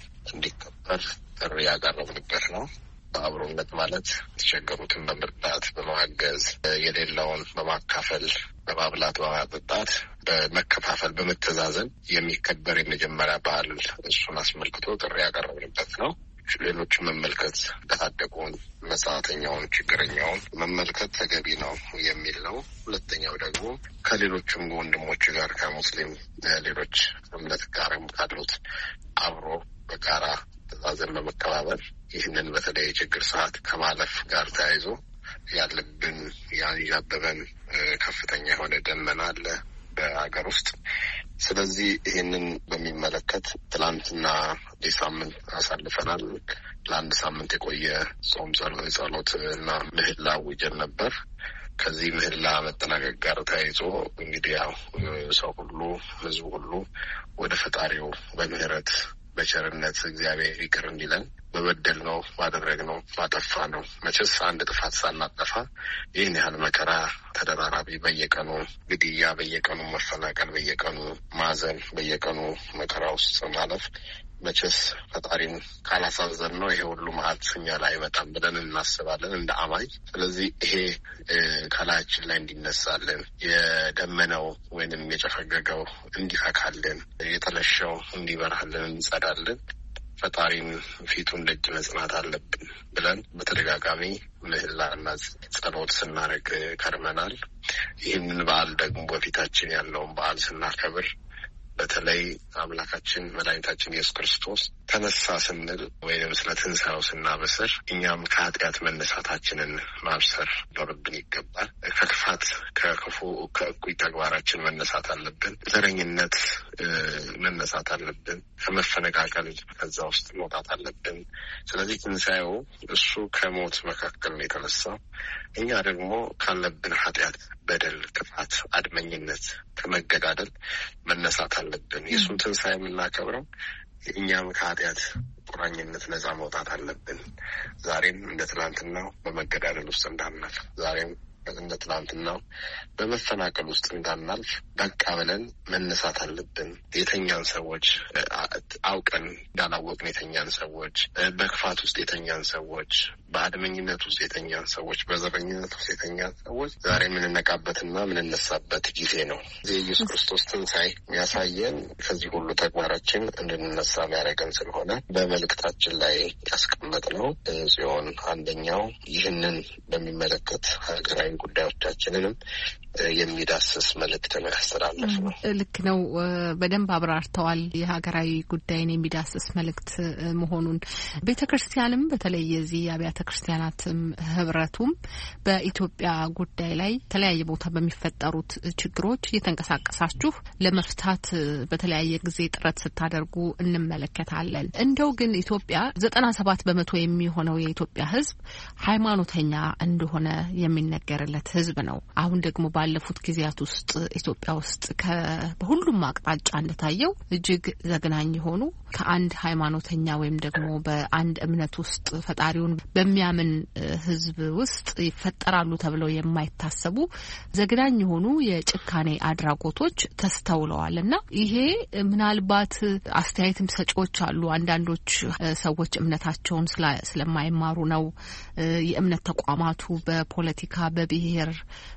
Speaker 5: እንዲከበር ጥሪ ያቀረብንበት ነው። በአብሮነት ማለት የተቸገሩትን በመርዳት በማገዝ የሌለውን በማካፈል በማብላት በማጠጣት በመከፋፈል በመተዛዘን የሚከበር የመጀመሪያ በዓል እሱን አስመልክቶ ጥሪ ያቀረብንበት ነው። ሌሎችን መመልከት እንደታደጉን መጻተኛውን ችግረኛውን መመልከት ተገቢ ነው የሚል ነው። ሁለተኛው ደግሞ ከሌሎችም ወንድሞች ጋር ከሙስሊም ሌሎች እምነት ጋርም ካሉት አብሮ በጋራ ተዛዘን በመከባበር ይህንን በተለይ የችግር ሰዓት ከማለፍ ጋር ተያይዞ ያለብን ያንዣበበን ከፍተኛ የሆነ ደመና አለ በሀገር ውስጥ። ስለዚህ ይህንን በሚመለከት ትላንትና ሳምንት አሳልፈናል። ለአንድ ሳምንት የቆየ ጾም ጸሎት እና ምህላ አውጀን ነበር። ከዚህ ምህላ መጠናቀቅ ጋር ተያይዞ እንግዲህ ያው ሰው ሁሉ ህዝቡ ሁሉ ወደ ፈጣሪው በምህረት በቸርነት እግዚአብሔር ይቅር እንዲለን በበደል ነው ባደረግ ነው ባጠፋ ነው መቼስ አንድ ጥፋት ሳናጠፋ ይህን ያህል መከራ ተደራራቢ በየቀኑ ግድያ በየቀኑ መፈናቀል በየቀኑ ማዘን በየቀኑ መከራ ውስጥ ማለፍ መቼስ ፈጣሪን ካላሳዘን ነው ይሄ ሁሉ መዓት እኛ ላይ አይመጣም ብለን እናስባለን እንደ አማኝ። ስለዚህ ይሄ ከላያችን ላይ እንዲነሳልን የደመነው ወይንም የጨፈገገው እንዲፈካልን የተለሸው እንዲበራልን እንጸዳልን ፈጣሪን ፊቱን ደጅ መጽናት አለብን ብለን በተደጋጋሚ ምህላና ጸሎት ስናደርግ ከርመናል። ይህንን በዓል ደግሞ በፊታችን ያለውን በዓል ስናከብር በተለይ አምላካችን መድኃኒታችን ኢየሱስ ክርስቶስ ተነሳ ስንል ወይም ስለ ትንሣኤው ስናበስር እኛም ከኃጢአት መነሳታችንን ማብሰር ሊኖርብን ይገባል። ከክፋት ከክፉ ከእኩይ ተግባራችን መነሳት አለብን። ዘረኝነት መነሳት አለብን። ከመፈነቃቀል ከዛ ውስጥ መውጣት አለብን። ስለዚህ ትንሣኤው እሱ ከሞት መካከል ነው የተነሳው። እኛ ደግሞ ካለብን ኃጢአት፣ በደል፣ ክፋት፣ አድመኝነት ከመገዳደል መነሳት አለብን። የእሱን ትንሣኤ የምናከብረው እኛም ከኃጢአት ቁራኝነት ነጻ መውጣት አለብን። ዛሬም እንደ ትናንትናው በመገዳደል ውስጥ እንዳናልፍ፣ ዛሬም እንደ ትናንትናው በመፈናቀል ውስጥ እንዳናልፍ በቃ ብለን መነሳት አለብን። የተኛን ሰዎች አውቀን እንዳላወቅን የተኛን ሰዎች፣ በክፋት ውስጥ የተኛን ሰዎች፣ በአድመኝነት ውስጥ የተኛን ሰዎች፣ በዘረኝነት ውስጥ የተኛን ሰዎች ዛሬ የምንነቃበትና የምንነሳበት ጊዜ ነው። የኢየሱስ ክርስቶስ ትንሣኤ የሚያሳየን ከዚህ ሁሉ ተግባራችን እንድንነሳ የሚያደርገን ስለሆነ በመልእክታችን ላይ ያስቀመጥነው ጽዮን አንደኛው ይህንን በሚመለከት ሀገራዊ ጉዳዮቻችንንም የሚዳስስ መልእክት ነው ያስተላለፍ ነው።
Speaker 1: ልክ ነው። በደንብ አብራርተዋል። የሀገራዊ ጉዳይን የሚዳስስ መልእክት መሆኑን ቤተክርስቲያንም በተለይ የዚህ የአብያተ ክርስቲያናትም ህብረቱም በኢትዮጵያ ጉዳይ ላይ የተለያየ ቦታ በሚፈጠሩት ችግሮች እየተንቀሳቀሳችሁ ለመፍታት በተለያየ ጊዜ ጥረት ስታደርጉ እንመለከታለን። እንደው ግን ኢትዮጵያ ዘጠና ሰባት በመቶ የሚሆነው የኢትዮጵያ ህዝብ ሃይማኖተኛ እንደሆነ የሚነገርለት ህዝብ ነው። አሁን ደግሞ ባለፉት ጊዜያት ውስጥ ኢትዮጵያ ውስጥ በሁሉም አቅጣጫ እንደታየው እጅግ ዘግናኝ የሆኑ ከአንድ ሃይማኖተኛ ወይም ደግሞ በአንድ እምነት ውስጥ ፈጣሪውን በሚያምን ህዝብ ውስጥ ይፈጠራሉ ተብለው የማይታሰቡ ዘግናኝ የሆኑ የጭካኔ አድራጎቶች ተስተውለዋልና ይሄ ምናልባት አስተያየትም ሰጪዎች አሉ። አንዳንዶች ሰዎች እምነታቸውን ስለማይማሩ ነው፣ የእምነት ተቋማቱ በፖለቲካ በብሔር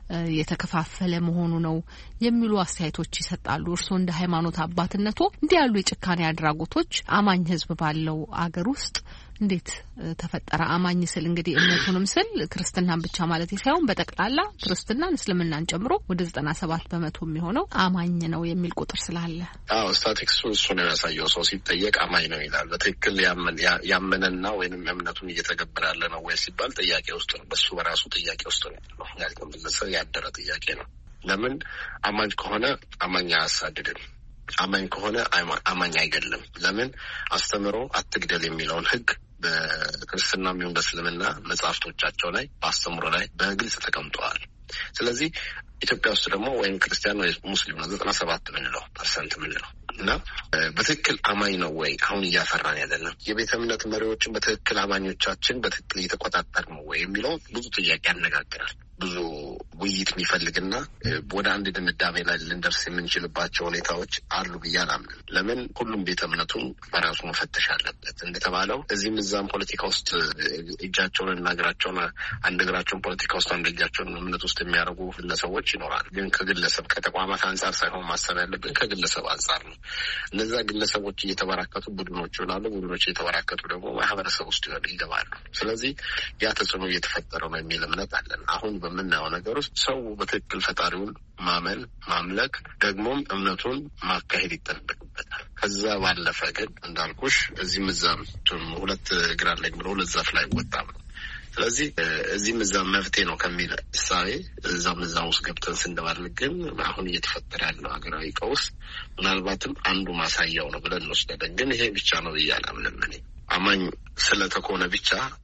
Speaker 1: የተከፋፈለ መሆኑ ነው የሚሉ አስተያየቶች ይሰጣሉ። እርስዎ እንደ ሃይማኖት አባትነቶ እንዲህ ያሉ የጭካኔ አድራጎቶች አማኝ ህዝብ ባለው አገር ውስጥ እንዴት ተፈጠረ? አማኝ ስል እንግዲህ እምነቱንም ስል ክርስትናን ብቻ ማለት ሳይሆን በጠቅላላ ክርስትናን እስልምናን ጨምሮ ወደ ዘጠና ሰባት በመቶ የሚሆነው አማኝ ነው የሚል ቁጥር ስላለ
Speaker 5: አዎ ስታቲክሱ እሱ ነው ያሳየው። ሰው ሲጠየቅ አማኝ ነው ይላል። በትክክል ያመነና ወይንም እምነቱን እየተገበረ ያለ ነው ወይ ሲባል ጥያቄ ውስጥ ነው። በሱ በራሱ ጥያቄ ውስጥ ነው ያለው። ያልተመለሰ ያደረ ጥያቄ ነው። ለምን አማኝ ከሆነ አማኝ አያሳድድም። አማኝ ከሆነ አማኝ አይገድልም። ለምን አስተምሮ አትግደል የሚለውን ህግ በክርስትና የሚሆን በእስልምና መጽሐፍቶቻቸው ላይ በአስተምሮ ላይ በግልጽ ተቀምጠዋል። ስለዚህ ኢትዮጵያ ውስጥ ደግሞ ወይም ክርስቲያን ወይ ሙስሊም ነው ዘጠና ሰባት ምንለው ፐርሰንት ምንለው እና በትክክል አማኝ ነው ወይ አሁን እያፈራን ያለንም የቤተ እምነት መሪዎችን በትክክል አማኞቻችን በትክክል እየተቆጣጠር ነው ወይ የሚለው ብዙ ጥያቄ ያነጋግራል። ብዙ ውይይት የሚፈልግና ወደ አንድ ድምዳሜ ላይ ልንደርስ የምንችልባቸው ሁኔታዎች አሉ ብዬ አላምንም። ለምን ሁሉም ቤተ እምነቱን በራሱ መፈተሽ አለበት። እንደተባለው እዚህም እዛም ፖለቲካ ውስጥ እጃቸውን እና እግራቸውን አንድ እግራቸውን ፖለቲካ ውስጥ አንድ እጃቸውን እምነት ውስጥ የሚያደርጉ ግለሰቦች ይኖራል። ግን ከግለሰብ ከተቋማት አንጻር ሳይሆን ማሰብ ያለብን ከግለሰብ አንጻር ነው። እነዛ ግለሰቦች እየተበራከቱ ቡድኖች ይሆናሉ። ቡድኖች እየተበራከቱ ደግሞ ማህበረሰብ ውስጥ ይገባሉ። ስለዚህ ያ ተጽዕኖ እየተፈጠረ ነው የሚል እምነት አለን። አሁን በምናየው ነገር ውስጥ ሰው በትክክል ፈጣሪውን ማመን ማምለክ ደግሞም እምነቱን ማካሄድ ይጠበቅበታል። ከዛ ባለፈ ግን እንዳልኩሽ እዚህም እዛም ሁለት እግር አለኝ ብሎ ሁለት ዛፍ ላይ ወጣም ነው። ስለዚህ እዚህም እዛም መፍትሄ ነው ከሚል እሳቤ እዛም እዛም ውስጥ ገብተን ስንደባልቅ ግን አሁን እየተፈጠረ ያለው ሀገራዊ ቀውስ ምናልባትም አንዱ ማሳያው ነው ብለን እንወስዳለን። ግን ይሄ ብቻ ነው ብዬ አላምንም። እኔ አማኝ ስለተኮነ ብቻ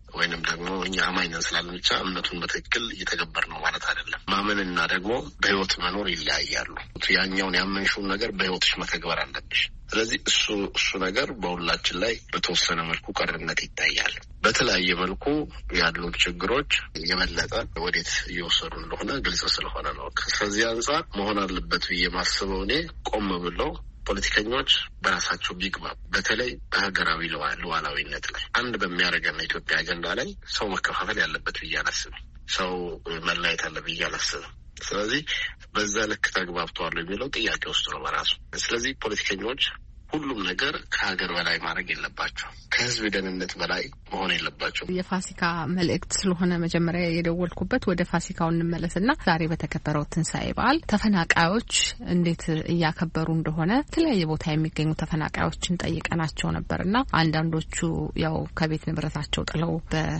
Speaker 5: ወይንም ደግሞ እኛ አማኝነን ስላልን ብቻ እምነቱን በትክክል እየተገበር ነው ማለት አይደለም። ማመንና ደግሞ በህይወት መኖር ይለያያሉ። ያኛውን ያመንሽውን ነገር በህይወትሽ መተግበር አለብሽ። ስለዚህ እሱ እሱ ነገር በሁላችን ላይ በተወሰነ መልኩ ቀርነት ይታያል። በተለያየ መልኩ ያሉት ችግሮች የበለጠ ወዴት እየወሰዱ እንደሆነ ግልጽ ስለሆነ ነው። ከዚህ አንጻር መሆን አለበት ብዬ ማስበው እኔ ቆም ብለው ፖለቲከኞች በራሳቸው ቢግባቡ፣ በተለይ በሀገራዊ ሉዓላዊነት ላይ አንድ በሚያደርገን ኢትዮጵያ አጀንዳ ላይ ሰው መከፋፈል ያለበት ብዬ አላስብም። ሰው መለያየት አለ ብዬ አላስብም። ስለዚህ በዛ ልክ ተግባብተዋል የሚለው ጥያቄ ውስጥ ነው በራሱ። ስለዚህ ፖለቲከኞች ሁሉም ነገር ከሀገር በላይ ማድረግ የለባቸው፣ ከህዝብ ደህንነት በላይ መሆን የለባቸው።
Speaker 1: የፋሲካ መልእክት ስለሆነ መጀመሪያ የደወልኩበት ወደ ፋሲካው እንመለስና ዛሬ በተከበረው ትንሣኤ በዓል ተፈናቃዮች እንዴት እያከበሩ እንደሆነ የተለያየ ቦታ የሚገኙ ተፈናቃዮችን ጠይቀናቸው ነበርና አንዳንዶቹ ያው ከቤት ንብረታቸው ጥለው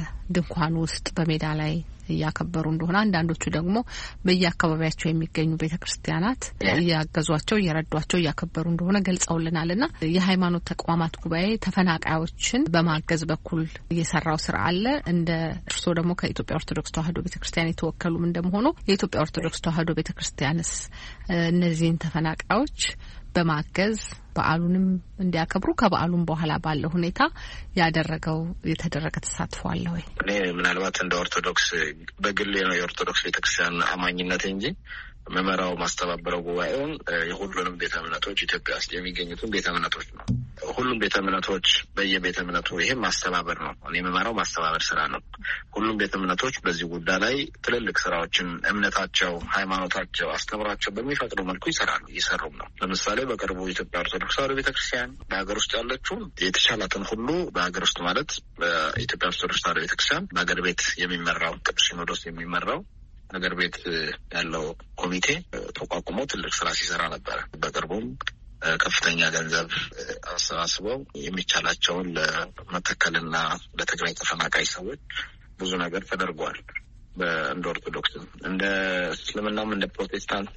Speaker 1: በድንኳን ውስጥ በሜዳ ላይ እያከበሩ እንደሆነ፣ አንዳንዶቹ ደግሞ በየአካባቢያቸው የሚገኙ ቤተክርስቲያናት እያገዟቸው እየረዷቸው እያከበሩ እንደሆነ ገልጸውልናልና የሃይማኖት ተቋማት ጉባኤ ተፈናቃዮችን በማገዝ በኩል እየሰራው ስራ አለ። እንደ እርስዎ ደግሞ ከኢትዮጵያ ኦርቶዶክስ ተዋሕዶ ቤተክርስቲያን የተወከሉም እንደመሆኑ የኢትዮጵያ ኦርቶዶክስ ተዋሕዶ ቤተክርስቲያንስ እነዚህን ተፈናቃዮች በማገዝ በዓሉንም እንዲያከብሩ ከበዓሉም በኋላ ባለው ሁኔታ ያደረገው የተደረገ ተሳትፎ አለ ወይ?
Speaker 5: እኔ ምናልባት እንደ ኦርቶዶክስ በግሌ ነው የኦርቶዶክስ ቤተክርስቲያን አማኝነት እንጂ መመራው ማስተባበረው ጉባኤውን የሁሉንም ቤተ እምነቶች ኢትዮጵያ ውስጥ የሚገኙትን ቤተ እምነቶች ነው። ሁሉም ቤተ እምነቶች በየቤተ እምነቱ ይሄም ማስተባበር ነው። እኔ መመራው ማስተባበር ስራ ነው። ሁሉም ቤተ እምነቶች በዚህ ጉዳይ ላይ ትልልቅ ስራዎችን እምነታቸው፣ ሃይማኖታቸው፣ አስተምራቸው በሚፈቅዱ መልኩ ይሰራሉ፣ እየሰሩም ነው። ለምሳሌ በቅርቡ የኢትዮጵያ ኦርቶዶክስ ተዋሕዶ ቤተክርስቲያን በሀገር ውስጥ ያለችው የተቻላትን ሁሉ በሀገር ውስጥ ማለት በኢትዮጵያ ኦርቶዶክስ ተዋሕዶ ቤተክርስቲያን በሀገር ቤት የሚመራው ቅዱስ ሲኖዶስ የሚመራው ነገር ቤት ያለው ኮሚቴ ተቋቁሞ ትልቅ ስራ ሲሰራ ነበር። በቅርቡም ከፍተኛ ገንዘብ አሰባስበው የሚቻላቸውን ለመተከልና ለትግራይ ተፈናቃይ ሰዎች ብዙ ነገር ተደርጓል። እንደ ኦርቶዶክስም እንደ እስልምናም እንደ ፕሮቴስታንት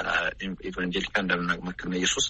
Speaker 5: ኢቫንጀሊካ እንደምናመልከው ኢየሱስ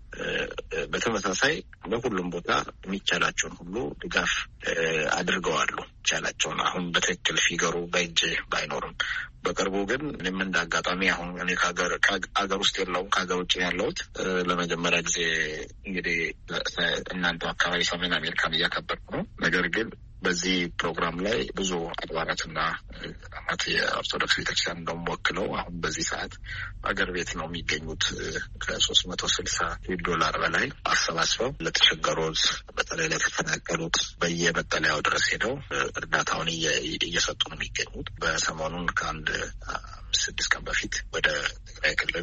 Speaker 5: በተመሳሳይ በሁሉም ቦታ የሚቻላቸውን ሁሉ ድጋፍ አድርገዋሉ። ይቻላቸውን አሁን በትክክል ፊገሩ በእጅ ባይኖርም በቅርቡ ግን እኔም እንደ አጋጣሚ አሁን እኔ ከሀገር ከሀገር ውስጥ የለውም ከሀገር ውጭ ያለሁት ለመጀመሪያ ጊዜ እንግዲህ እናንተ አካባቢ ሰሜን አሜሪካን እያከበርኩ ነው። ነገር ግን በዚህ ፕሮግራም ላይ ብዙ አድባራትና ገዳማት የኦርቶዶክስ ቤተክርስቲያን እንደውም ወክለው አሁን በዚህ ሰዓት አገር ቤት ነው የሚገኙት። ከሶስት መቶ ስልሳ ዶላር በላይ አሰባስበው ለተቸገሩት በተለይ ለተፈናቀሉት በየመጠለያው ድረስ ሄደው እርዳታውን እየሰጡ ነው የሚገኙት። በሰሞኑን ከአንድ ስድስት ቀን በፊት ወደ ትግራይ ክልል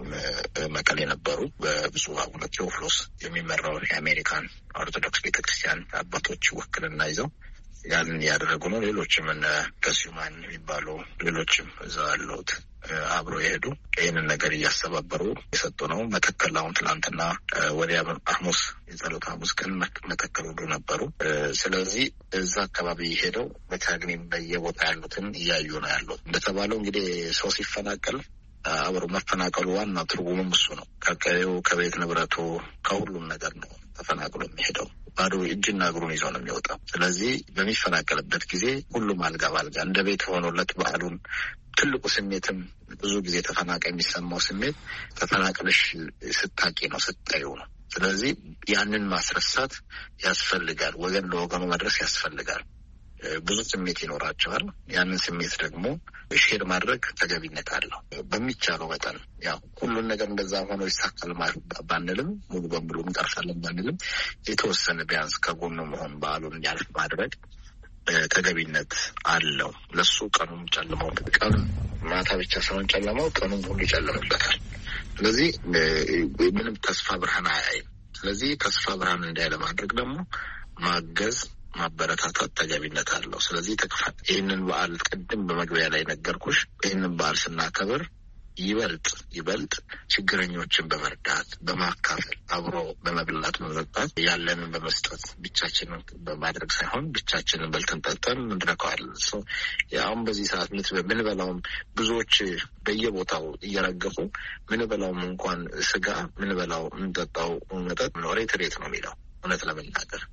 Speaker 5: መቀሌ ነበሩ። በብፁዕ አቡነ ቴዎፍሎስ የሚመራው የአሜሪካን ኦርቶዶክስ ቤተክርስቲያን አባቶች ውክልና ይዘው ያንን ያደረጉ ነው። ሌሎችም እነ ከሲማን የሚባሉ ሌሎችም እዛ ያሉት አብሮ የሄዱ ይህንን ነገር እያስተባበሩ የሰጡ ነው። መተከል አሁን ትናንትና ወዲያ ሐሙስ የጸሎት ሐሙስ ቀን መተከል ሁሉ ነበሩ። ስለዚህ እዛ አካባቢ ሄደው በታግኒም በየቦታ ያሉትን እያዩ ነው ያሉት። እንደተባለው እንግዲህ ሰው ሲፈናቀል አብሮ መፈናቀሉ ዋና ትርጉሙም እሱ ነው። ከቀዩ ከቤት ንብረቱ ከሁሉም ነገር ነው ተፈናቅሎ የሚሄደው። ባዶ እጅና እግሩን ይዞ ነው የሚወጣው። ስለዚህ በሚፈናቀልበት ጊዜ ሁሉም አልጋ ባልጋ እንደ ቤት ሆኖለት በዓሉን ትልቁ ስሜትም ብዙ ጊዜ ተፈናቃይ የሚሰማው ስሜት ተፈናቅለሽ ስታቂ ነው ስታዩ ነው። ስለዚህ ያንን ማስረሳት ያስፈልጋል። ወገን ለወገኑ መድረስ ያስፈልጋል። ብዙ ስሜት ይኖራቸዋል። ያንን ስሜት ደግሞ ሼር ማድረግ ተገቢነት አለው። በሚቻለው መጠን ያው ሁሉን ነገር እንደዛ ሆኖ ይሳካል ባንልም ሙሉ በሙሉ እንቀርሳለን ባንልም የተወሰነ ቢያንስ ከጎኑ መሆን በዓሉን እንዲያልፍ ማድረግ ተገቢነት አለው። ለሱ ቀኑም ጨልመው ቀኑ ማታ ብቻ ሳይሆን ጨለማው ቀኑም ሁሉ ይጨልምበታል። ስለዚህ ምንም ተስፋ ብርሃን አያይም። ስለዚህ ተስፋ ብርሃን እንዳይ ለማድረግ ደግሞ ማገዝ ማበረታታት ተገቢነት አለው። ስለዚህ ተከፋት ይህንን በዓል ቅድም በመግቢያ ላይ ነገርኩሽ። ይህንን በዓል ስናከብር ይበልጥ ይበልጥ ችግረኞችን በመርዳት በማካፈል አብሮ በመብላት በመጠጣት ያለንን በመስጠት ብቻችንን በማድረግ ሳይሆን ብቻችንን በልተን ጠጥተን እንድረከዋለን። ሰው አሁን በዚህ ሰዓት ምንበላውም ብዙዎች በየቦታው እየረገፉ ምንበላውም እንኳን ስጋ ምንበላው እንጠጣው መጠጥ ነው ሬት ሬት ነው የሚለው እውነት ለመናገር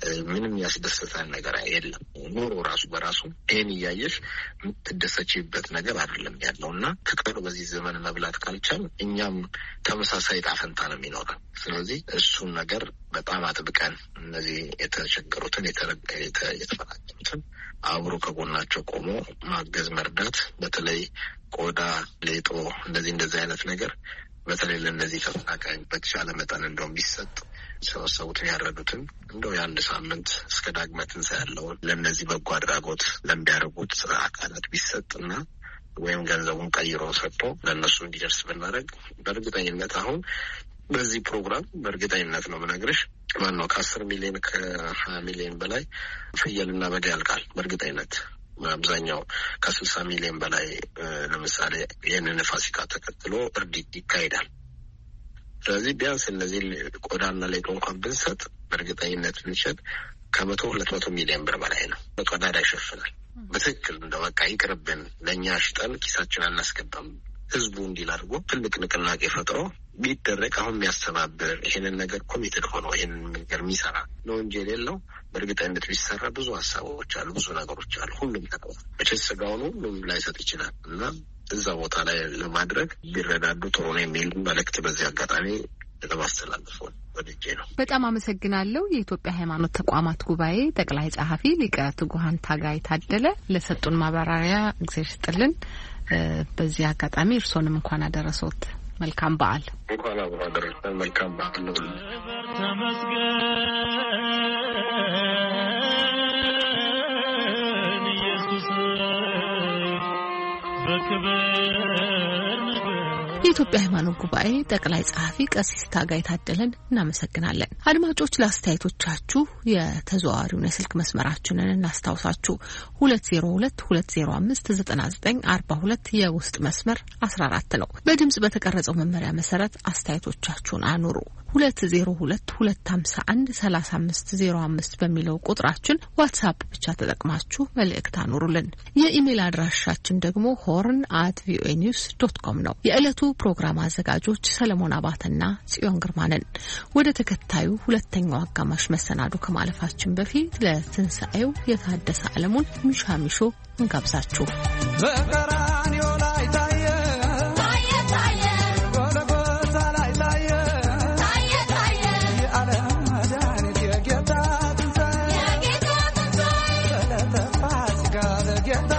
Speaker 5: ምንም ያስደስታን ነገር የለም። ኑሮ ራሱ በራሱ ይሄን እያየሽ የምትደሰችበት ነገር አይደለም ያለውና ፍቅር በዚህ ዘመን መብላት ካልቻል እኛም ተመሳሳይ ጣፈንታ ነው የሚኖረው። ስለዚህ እሱን ነገር በጣም አጥብቀን እነዚህ የተቸገሩትን የተፈናቀሉትን አብሮ ከጎናቸው ቆሞ ማገዝ መርዳት፣ በተለይ ቆዳ ሌጦ እንደዚህ እንደዚህ አይነት ነገር በተለይ ለእነዚህ ተፈናቃይ በተሻለ መጠን እንደውም ቢሰጥ ሰበሰቡትን ያረዱትን እንደው የአንድ ሳምንት እስከ ዳግመ ትንሣኤ ያለውን ለእነዚህ በጎ አድራጎት ለሚያደርጉት አካላት ቢሰጥና ወይም ገንዘቡን ቀይሮ ሰጥቶ ለእነሱ እንዲደርስ ብናደርግ በእርግጠኝነት አሁን በዚህ ፕሮግራም በእርግጠኝነት ነው የምነግርሽ ማን ነው ከአስር ሚሊዮን ከሀያ ሚሊዮን በላይ ፍየልና በግ ያልቃል። በእርግጠኝነት አብዛኛው ከስልሳ ሚሊዮን በላይ ለምሳሌ ይህንን ፋሲካ ተከትሎ እርድ ይካሄዳል። ስለዚህ ቢያንስ እነዚህ ቆዳና ሌጦ እንኳን ብንሰጥ በእርግጠኝነት ብንሸጥ ከመቶ ሁለት መቶ ሚሊዮን ብር በላይ ነው። በቀዳዳ ይሸፍናል። በትክክል እንደ በቃ ይቅርብን ለእኛ ሽጠን ኪሳችን አናስገባም ህዝቡ እንዲል አድርጎ ትልቅ ንቅናቄ ፈጥሮ ቢደረግ አሁን የሚያስተባብር ይሄንን ነገር ኮሚቴድ ሆኖ ይሄንን ነገር የሚሰራ ነው እንጂ የሌለው በእርግጠኝነት ቢሰራ ብዙ ሀሳቦች አሉ፣ ብዙ ነገሮች አሉ። ሁሉም ተቀበል መቼስ ስጋውን ሁሉም ላይሰጥ ይችላል እና እዛ ቦታ ላይ ለማድረግ ቢረዳዱ ጥሩ ነው የሚል መልእክት በዚህ አጋጣሚ ለማስተላለፈው ወድጄ ነው።
Speaker 1: በጣም አመሰግናለሁ። የኢትዮጵያ ሃይማኖት ተቋማት ጉባኤ ጠቅላይ ጸሐፊ ሊቀ ትጉሃን ታጋይ ታደለ ለሰጡን ማብራሪያ እግዚአብሔር ይስጥልን። በዚህ አጋጣሚ እርሶንም እንኳን አደረሰዎት። መልካም በዓል።
Speaker 5: እንኳን አብሮ አደረሰን። መልካም በዓል ነው።
Speaker 8: ተመስገን ኢየሱስ በክብር
Speaker 1: የኢትዮጵያ ሃይማኖት ጉባኤ ጠቅላይ ጸሐፊ ቀሲስ ታጋይ ታደለን እናመሰግናለን። አድማጮች ለአስተያየቶቻችሁ የተዘዋዋሪውን የስልክ መስመራችንን እናስታውሳችሁ ሁለት ዜሮ ሁለት ሁለት ዜሮ አምስት ዘጠና ዘጠኝ አርባ ሁለት የውስጥ መስመር አስራ አራት ነው። በድምጽ በተቀረጸው መመሪያ መሰረት አስተያየቶቻችሁን አኑሩ። ሁለት ዜሮ ሁለት ሁለት ሀምሳ አንድ ሰላሳ አምስት ዜሮ አምስት በሚለው ቁጥራችን ዋትስአፕ ብቻ ተጠቅማችሁ መልእክት አኑሩልን። የኢሜል አድራሻችን ደግሞ ሆርን አት ቪኦኤ ኒውስ ዶት ኮም ነው። የዕለቱ ፕሮግራም አዘጋጆች ሰለሞን አባተና ጽዮን ግርማ ነን። ወደ ተከታዩ ሁለተኛው አጋማሽ መሰናዶ ከማለፋችን በፊት ለትንሣኤው የታደሰ ዓለሙን ሚሻ ሚሾ እንጋብዛችሁ።
Speaker 8: በቀራንዮ ላይ ታየ ታየ ታየ ጎልጎታ ላይ ታየ ታየ ታየ የዓለም መድኃኒት የጌታ ትንሣኤ የጌታ ትንሣኤ ዕለተ ፋሲካ ለጌታ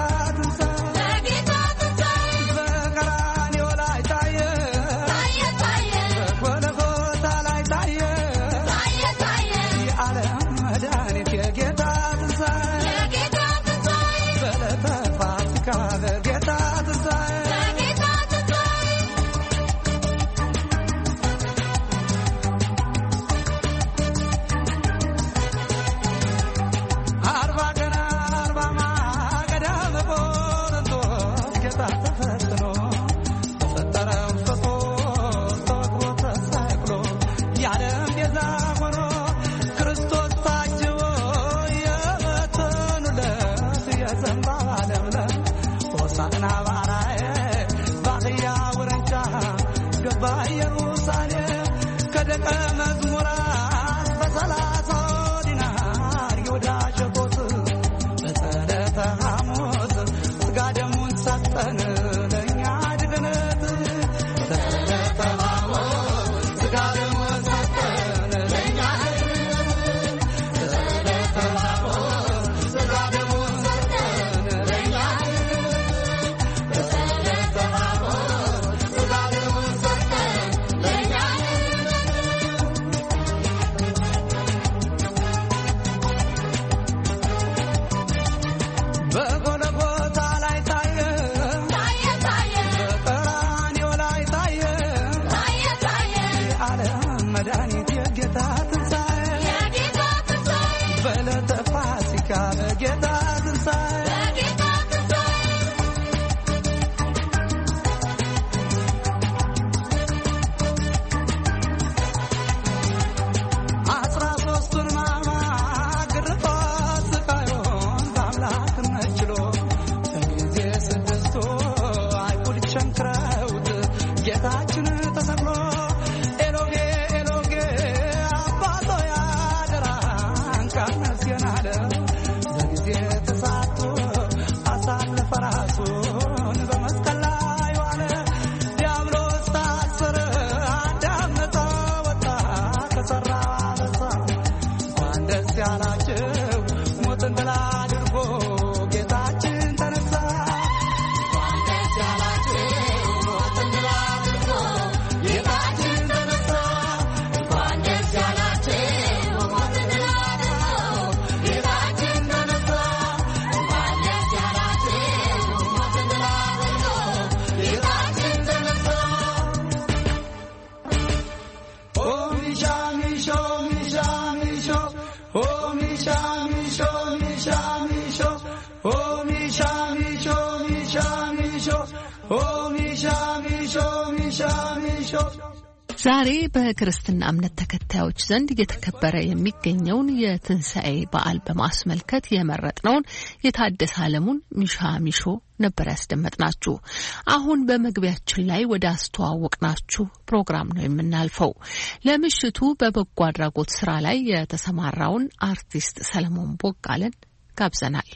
Speaker 8: Oh Misha Misha Misha Misha
Speaker 1: ዛሬ በክርስትና እምነት ተከታዮች ዘንድ እየተከበረ የሚገኘውን የትንሣኤ በዓል በማስመልከት የመረጥነውን የታደሰ ዓለሙን ሚሻ ሚሾ ነበር ያስደመጥናችሁ። አሁን በመግቢያችን ላይ ወደ አስተዋወቅናችሁ ፕሮግራም ነው የምናልፈው። ለምሽቱ በበጎ አድራጎት ስራ ላይ የተሰማራውን አርቲስት ሰለሞን ቦጋለን ጋብዘናል።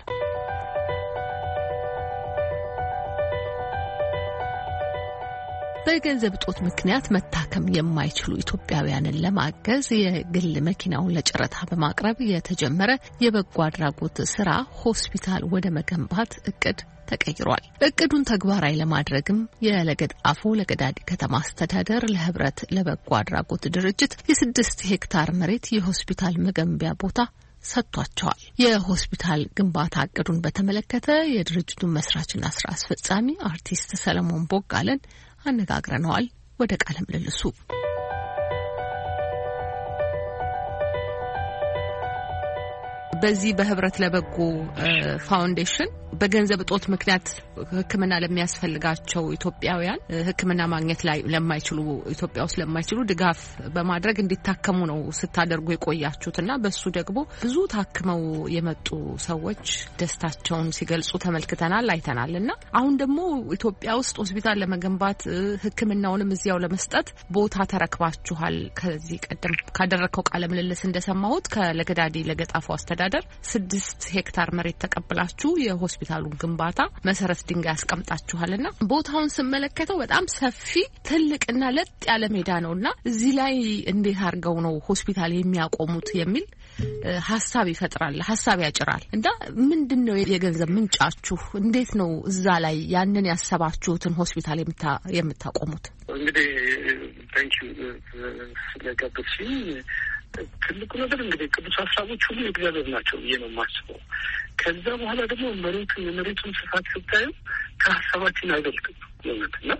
Speaker 1: በገንዘብ ጦት ምክንያት መታከም የማይችሉ ኢትዮጵያውያንን ለማገዝ የግል መኪናውን ለጨረታ በማቅረብ የተጀመረ የበጎ አድራጎት ስራ ሆስፒታል ወደ መገንባት እቅድ ተቀይሯል። እቅዱን ተግባራዊ ለማድረግም የለገጣፎ ለገዳዲ ከተማ አስተዳደር ለህብረት ለበጎ አድራጎት ድርጅት የስድስት ሄክታር መሬት የሆስፒታል መገንቢያ ቦታ ሰጥቷቸዋል። የሆስፒታል ግንባታ እቅዱን በተመለከተ የድርጅቱን መስራችና ስራ አስፈጻሚ አርቲስት ሰለሞን ቦጋለን አነጋግረናል። ወደ ቃለ ምልልሱ በዚህ በህብረት ለበጎ ፋውንዴሽን በገንዘብ ጦት ምክንያት ሕክምና ለሚያስፈልጋቸው ኢትዮጵያውያን ሕክምና ማግኘት ላይ ለማይችሉ ኢትዮጵያ ውስጥ ለማይችሉ ድጋፍ በማድረግ እንዲታከሙ ነው ስታደርጉ የቆያችሁትና በሱ ደግሞ ብዙ ታክመው የመጡ ሰዎች ደስታቸውን ሲገልጹ ተመልክተናል አይተናልና አሁን ደግሞ ኢትዮጵያ ውስጥ ሆስፒታል ለመገንባት ሕክምናውንም እዚያው ለመስጠት ቦታ ተረክባችኋል። ከዚህ ቀደም ካደረከው ቃለ ምልልስ እንደሰማሁት ከለገዳዲ ለገጣፎ አስተዳደር ስድስት ሄክታር መሬት ተቀብላችሁ የሆስፒታሉን ግንባታ መሰረት ድንጋይ አስቀምጣችኋልና ቦታውን ስመለከተው በጣም ሰፊ ትልቅና ለጥ ያለ ሜዳ ነውና እዚህ ላይ እንዴት አድርገው ነው ሆስፒታል የሚያቆሙት የሚል ሐሳብ ይፈጥራል፣ ሐሳብ ያጭራል። እና ምንድነው የገንዘብ ምንጫችሁ? እንዴት ነው እዛ ላይ ያንን ያሰባችሁትን ሆስፒታል የምታቆሙት?
Speaker 7: እንግዲህ ታንኪዩ ስለጋበዝሽኝ። ትልቁ ነገር እንግዲህ ቅዱስ ሀሳቦች ሁሉ የእግዚአብሔር ናቸው ብዬ ነው የማስበው። ከዛ በኋላ ደግሞ መሬቱን የመሬቱን ስፋት ስታዩ ከሀሳባችን አይበልጥም እና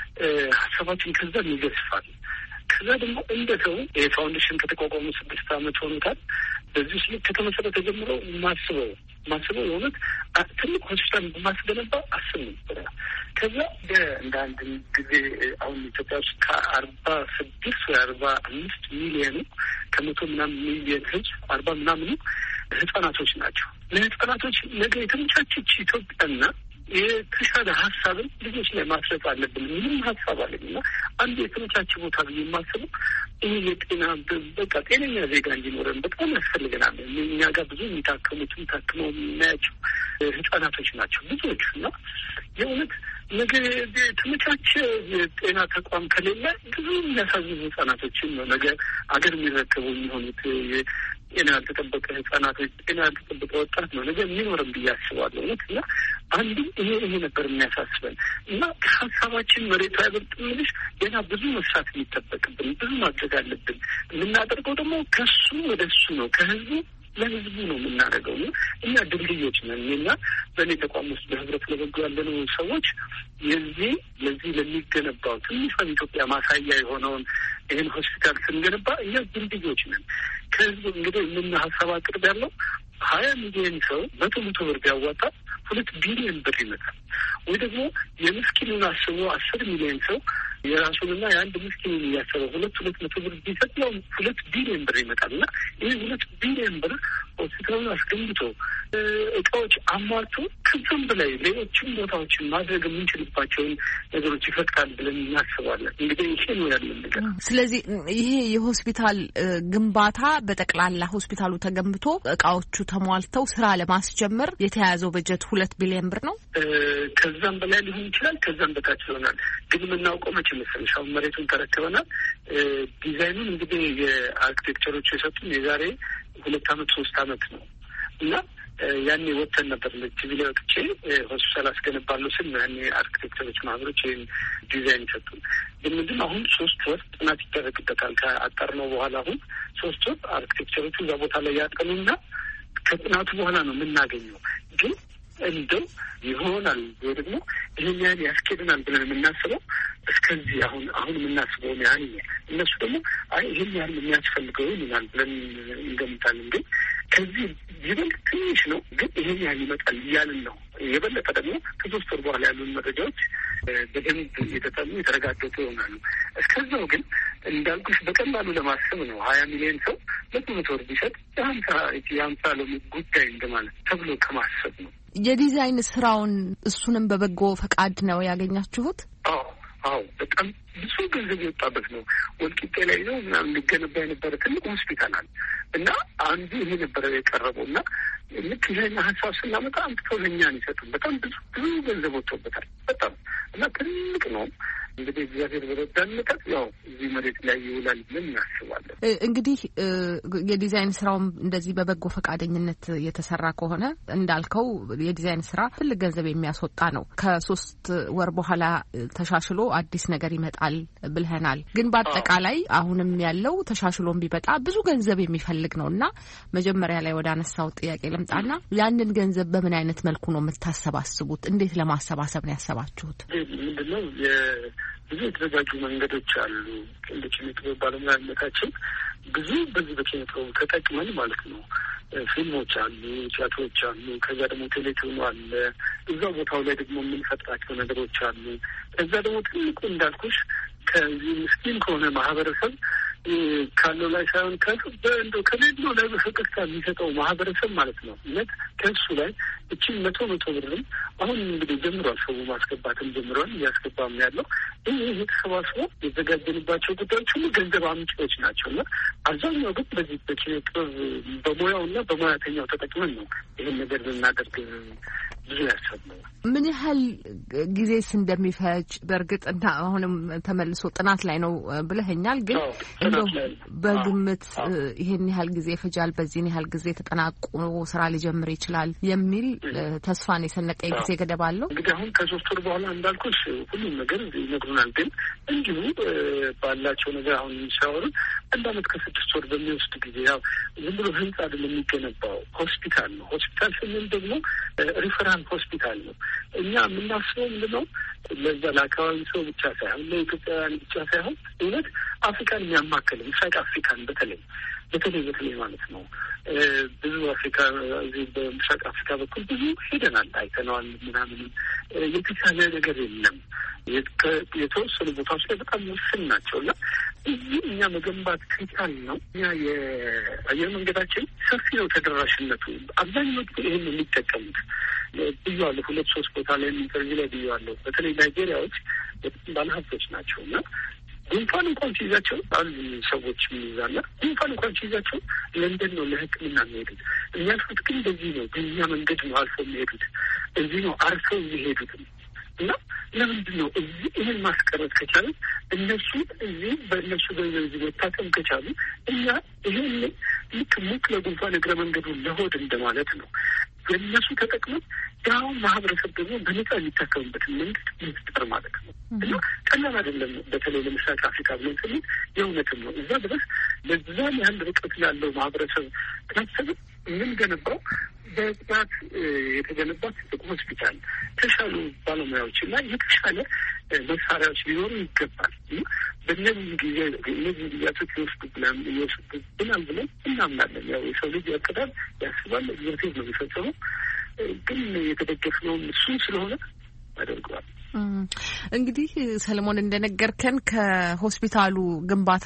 Speaker 7: ሀሳባችን ከዛም ይገዝፋል። ከዛ ደግሞ እንደ ሰው የፋውንዴሽን ከተቋቋሙ ስድስት ዓመት ሆኖታል። በዚህ ውስጥ ከተመሰረተ ጀምሮ ማስበው ማስበው የሆነት ትልቅ ሆስፒታል ማስገነባ አስብ ነበረ። ከዛ እንደ አንድ ጊዜ አሁን ኢትዮጵያ ውስጥ ከአርባ ስድስት ወይ አርባ አምስት ሚሊዮኑ ከመቶ ምናምን ሚሊዮን ህዝብ አርባ ምናምኑ ህጻናቶች ናቸው። ለህጻናቶች ነገ የተመቻቸች ኢትዮጵያና የተሻለ ሀሳብን ልጆች ላይ ማስረጽ አለብን። ምንም ሀሳብ አለኝ እና አንዱ የተመቻቸ ቦታ ብዬ የማስበው ይህ የጤና በቃ ጤነኛ ዜጋ እንዲኖረን በጣም ያስፈልገናል። እኛ ጋር ብዙ የሚታከሙትም ታክመው የምናያቸው ህጻናቶች ናቸው ብዙዎቹ እና የእውነት ነገ የተመቻቸ የጤና ተቋም ከሌለ ብዙ የሚያሳዝኑ ህጻናቶችን ነው ነገ አገር የሚረከቡ የሚሆኑት። ጤና ያልተጠበቀ ህጻናቶች፣ ጤና ያልተጠበቀ ወጣት ነው ነገ የሚኖርም ብዬ አስባለሁ። እውነት እና አንዱ ይሄ ይሄ ነበር የሚያሳስበን እና ከሀሳባችን መሬቱ አይበልጥም ልሽ ገና ብዙ መስራት የሚጠበቅብን ብዙ ማድረግ አለብን። የምናደርገው ደግሞ ከሱ ወደ እሱ ነው፣ ከህዝቡ ለህዝቡ ነው የምናደርገው። እኛ ድልድዮች ነን እና በእኔ ተቋም ውስጥ በህብረት ለበጎ ያለነው ሰዎች የዚህ ለዚህ ለሚገነባው ትንሿን ኢትዮጵያ ማሳያ የሆነውን ይህን ሆስፒታል ስንገነባ እኛ ድልድዮች ነን። ከህዝቡ እንግዲህ ምን ሀሳብ አቅርብ ያለው ሀያ ሚሊዮን ሰው መቶ መቶ ብር ቢያዋጣ ሁለት ቢሊዮን ብር ይመጣል። ወይ ደግሞ የምስኪኑን አስቦ አስር ሚሊዮን ሰው የራሱንና የአንድ ምስኪኑን እያሰበ ሁለት ሁለት መቶ ብር ቢሰጥ ያው ሁለት ቢሊዮን ብር ይመጣል እና ይህ ሁለት ቢሊዮን ብር ሆስፒታሉን አስገንብቶ እቃዎች አሟልቶ ከዛም በላይ ሌሎችም ቦታዎችን ማድረግ የምንችልባቸውን ነገሮች ይፈቅዳል ብለን እናስባለን። እንግዲህ ይሄ ነው ያለን ነገር።
Speaker 1: ስለዚህ ይሄ የሆስፒታል ግንባታ በጠቅላላ ሆስፒታሉ ተገንብቶ እቃዎቹ ተሟልተው ስራ ለማስጀመር የተያዘው በጀት ሁለት ቢሊዮን ብር ነው።
Speaker 7: ከዛም በላይ ሊሆን ይችላል፣ ከዛም በታች ይሆናል። ግን የምናውቀው መቼ መሰለሽ አሁን መሬቱን ተረክበናል። ዲዛይኑን እንግዲህ የአርኪቴክቸሮቹ የሰጡን የዛሬ ሁለት አመት ሶስት አመት ነው እና ያኔ ወጥተን ነበር ለቲቪ ላይ ወጥቼ ሆስፒታል አስገነባለሁ ስል ያኔ አርኪቴክቸሮች ማህበሮች ይህን ዲዛይን ሰጡን። ግን ምንድን አሁን ሶስት ወር ጥናት ይደረግበታል። ከአጠርነው በኋላ አሁን ሶስት ወር አርኪቴክቸሮቹ እዛ ቦታ ላይ ያጠኑና ከጥናቱ በኋላ ነው የምናገኘው። ግን እንደው ይሆናል ወይ ደግሞ ይህን ያህል ያስኬድናል ብለን የምናስበው እስከዚህ አሁን አሁን የምናስበው ያህል እነሱ ደግሞ አይ ይህን ያህል የሚያስፈልገው ይሆናል ብለን እንገምታለን። ግን ከዚህ ይበልጥ ትንሽ ነው፣ ግን ይህን ያህል ይመጣል እያልን ነው የበለጠ ደግሞ ከሶስት ወር በኋላ ያሉን መረጃዎች በደንብ የተጠኑ የተረጋገጡ ይሆናሉ። እስከዛው ግን እንዳልኩሽ በቀላሉ ለማሰብ ነው። ሀያ ሚሊዮን ሰው መቶ መቶ ወር ቢሰጥ የሀምሳ የሀምሳ ሎሚ ጉዳይ እንደማለት ተብሎ ከማሰብ ነው።
Speaker 1: የዲዛይን ስራውን እሱንም በበጎ ፈቃድ ነው ያገኛችሁት?
Speaker 7: አዎ አዎ፣ በጣም ብዙ ገንዘብ የወጣበት ነው። ወልቂጤ ላይ ነው ምናምን ሊገነባ የነበረ ትልቅ ሆስፒታል አለ እና አንዱ ይሄ ነበረ የቀረበው እና ልክ ይሄን ሀሳብ ስናመጣ አምጥተው ለእኛን ይሰጡን። በጣም ብዙ ብዙ ገንዘብ ወጥቶበታል በጣም እና ትልቅ ነው። እንግዲህ እግዚአብሔር በረዳን መጠን ያው እዚህ መሬት ላይ ይውላል ብለን እናስባለን።
Speaker 1: እንግዲህ የዲዛይን ስራውም እንደዚህ በበጎ ፈቃደኝነት የተሰራ ከሆነ እንዳልከው የዲዛይን ስራ ትልቅ ገንዘብ የሚያስወጣ ነው። ከሶስት ወር በኋላ ተሻሽሎ አዲስ ነገር ይመጣል ብለናል። ግን በአጠቃላይ አሁንም ያለው ተሻሽሎም ቢመጣ ብዙ ገንዘብ የሚፈልግ ነው እና መጀመሪያ ላይ ወደ አነሳው ጥያቄ ልምጣና ያንን ገንዘብ በምን አይነት መልኩ ነው የምታሰባስቡት? እንዴት ለማሰባሰብ ነው ያሰባችሁት?
Speaker 7: ምንድነው ብዙ የተዘጋጁ መንገዶች አሉ። እንደ ኪነ ጥበብ ባለሙያነታችን ብዙ በዚህ በኪነ ጥበብ ተጠቅመን ማለት ነው ፊልሞች አሉ፣ ቲያትሮች አሉ፣ ከዛ ደግሞ ቴሌቪዥኑ አለ። እዛ ቦታው ላይ ደግሞ የምንፈጥራቸው ነገሮች አሉ። ከዛ ደግሞ ትልቁ እንዳልኩሽ ከዚህ ምስኪን ከሆነ ማህበረሰብ ካለው ላይ ሳይሆን ከእንደ ከሌለው ላይ በፈገግታ የሚሰጠው ማህበረሰብ ማለት ነው። እነት ከእሱ ላይ እችን መቶ መቶ ብርም አሁን እንግዲህ ጀምሯል፣ ሰው ማስገባትም ጀምሯል፣ እያስገባም ያለው ይህ ይህ ተሰባስቦ የተዘጋጀንባቸው ጉዳዮች ሁሉ ገንዘብ አምጪዎች ናቸው እና አብዛኛው ግን በዚህ በኪነ ጥበብ በሙያውና በሙያተኛው ተጠቅመን ነው ይህን ነገር ልናደርግ ብዙ ያሰብነው።
Speaker 1: ምን ያህል ጊዜስ እንደሚፈጅ በእርግጥ እና አሁንም ተመልሶ ጥናት ላይ ነው ብለኸኛል። ግን እንደው በግምት ይሄን ያህል ጊዜ ይፈጃል፣ በዚህን ያህል ጊዜ ተጠናቆ ስራ ሊጀምር ይችላል የሚል ተስፋን የሰነቀ ጊዜ ገደብ አለው?
Speaker 7: እንግዲህ አሁን ከሶስት ወር በኋላ እንዳልኩሽ ሁሉም ነገር ይነግሩናል። ግን እንዲሁ ባላቸው ነገር አሁን የሚሻወሩ አንድ አመት ከስድስት ወር በሚወስድ ጊዜ ያው ዝም ብሎ ህንጻ አይደለም የሚገነባው፣ ሆስፒታል ነው። ሆስፒታል ስንል ደግሞ ሪፈራል ሆስፒታል ነው። እኛ የምናስበው ምንድነው ለዛ ለአካባቢ ሰው ብቻ ሳይሆን ለኢትዮጵያውያን ብቻ ሳይሆን እውነት አፍሪካን የሚያማክል ምስራቅ አፍሪካን በተለይ በተለይ በተለይ ማለት ነው ብዙ አፍሪካ እዚህ በምስራቅ አፍሪካ በኩል ብዙ ሄደናል፣ አይተነዋል። ምናምን የተቻለ ነገር የለም። የተወሰኑ ቦታዎች ላይ በጣም ውስን ናቸው እና እዚህ እኛ መገንባት ከቻል ነው። እኛ የአየር መንገዳችን ሰፊ ነው ተደራሽነቱ። አብዛኛው ይህን የሚጠቀሙት ብያዋለሁ። ሁለት ሶስት ቦታ ላይ ኢንተርቪው ላይ ብያዋለሁ። በተለይ ናይጄሪያዎች ባለሀብቶች ናቸው እና ጉንፋን እንኳን ሲይዛቸው አሉ ሰዎች የሚይዛና ጉንፋን እንኳን ሲይዛቸው ለንደን ነው ለሕክምና የሚሄዱት። የሚያልፉት ግን በዚህ ነው፣ በኛ መንገድ ነው አልፎ የሚሄዱት። እዚህ ነው አርፈው የሚሄዱት እና ለምንድን ነው እዚህ ይህን ማስቀረት ከቻሉ እነሱ እዚህ በእነሱ በዚህ መታከም ከቻሉ እኛ ይህን ልክ ሙቅ ለጉንፋን እግረ መንገዱን ለሆድ እንደማለት ነው የእነሱ ተጠቅመን ያው ማህበረሰብ ደግሞ በነጻ የሚታከምበትን መንገድ መፍጠር ማለት ነው እና ቀላል አይደለም። በተለይ ለምስራቅ አፍሪካ ብለን ስንል የእውነትም ነው እዛ ድረስ ለዛም ያህል ርቀት ላለው ማህበረሰብ ካሰብ የምንገነባው በጥናት የተገነባ ትልቅ ሆስፒታል የተሻሉ ባለሙያዎች እና የተሻለ መሳሪያዎች ሊኖሩ ይገባል። በእነዚህ ጊዜ እነዚህ ጊዜያቶች ይወስዱብናል ይወስዱብናል ብለን እናምናለን። ያው የሰው ልጅ ያቅዳል፣ ያስባል፣ እግዚአብሔር ነው የሚፈጸመው። ግን የተደገፍነውም እሱ ስለሆነ ያደርገዋል።
Speaker 1: እንግዲህ ሰለሞን እንደነገርከን ከሆስፒታሉ ግንባታ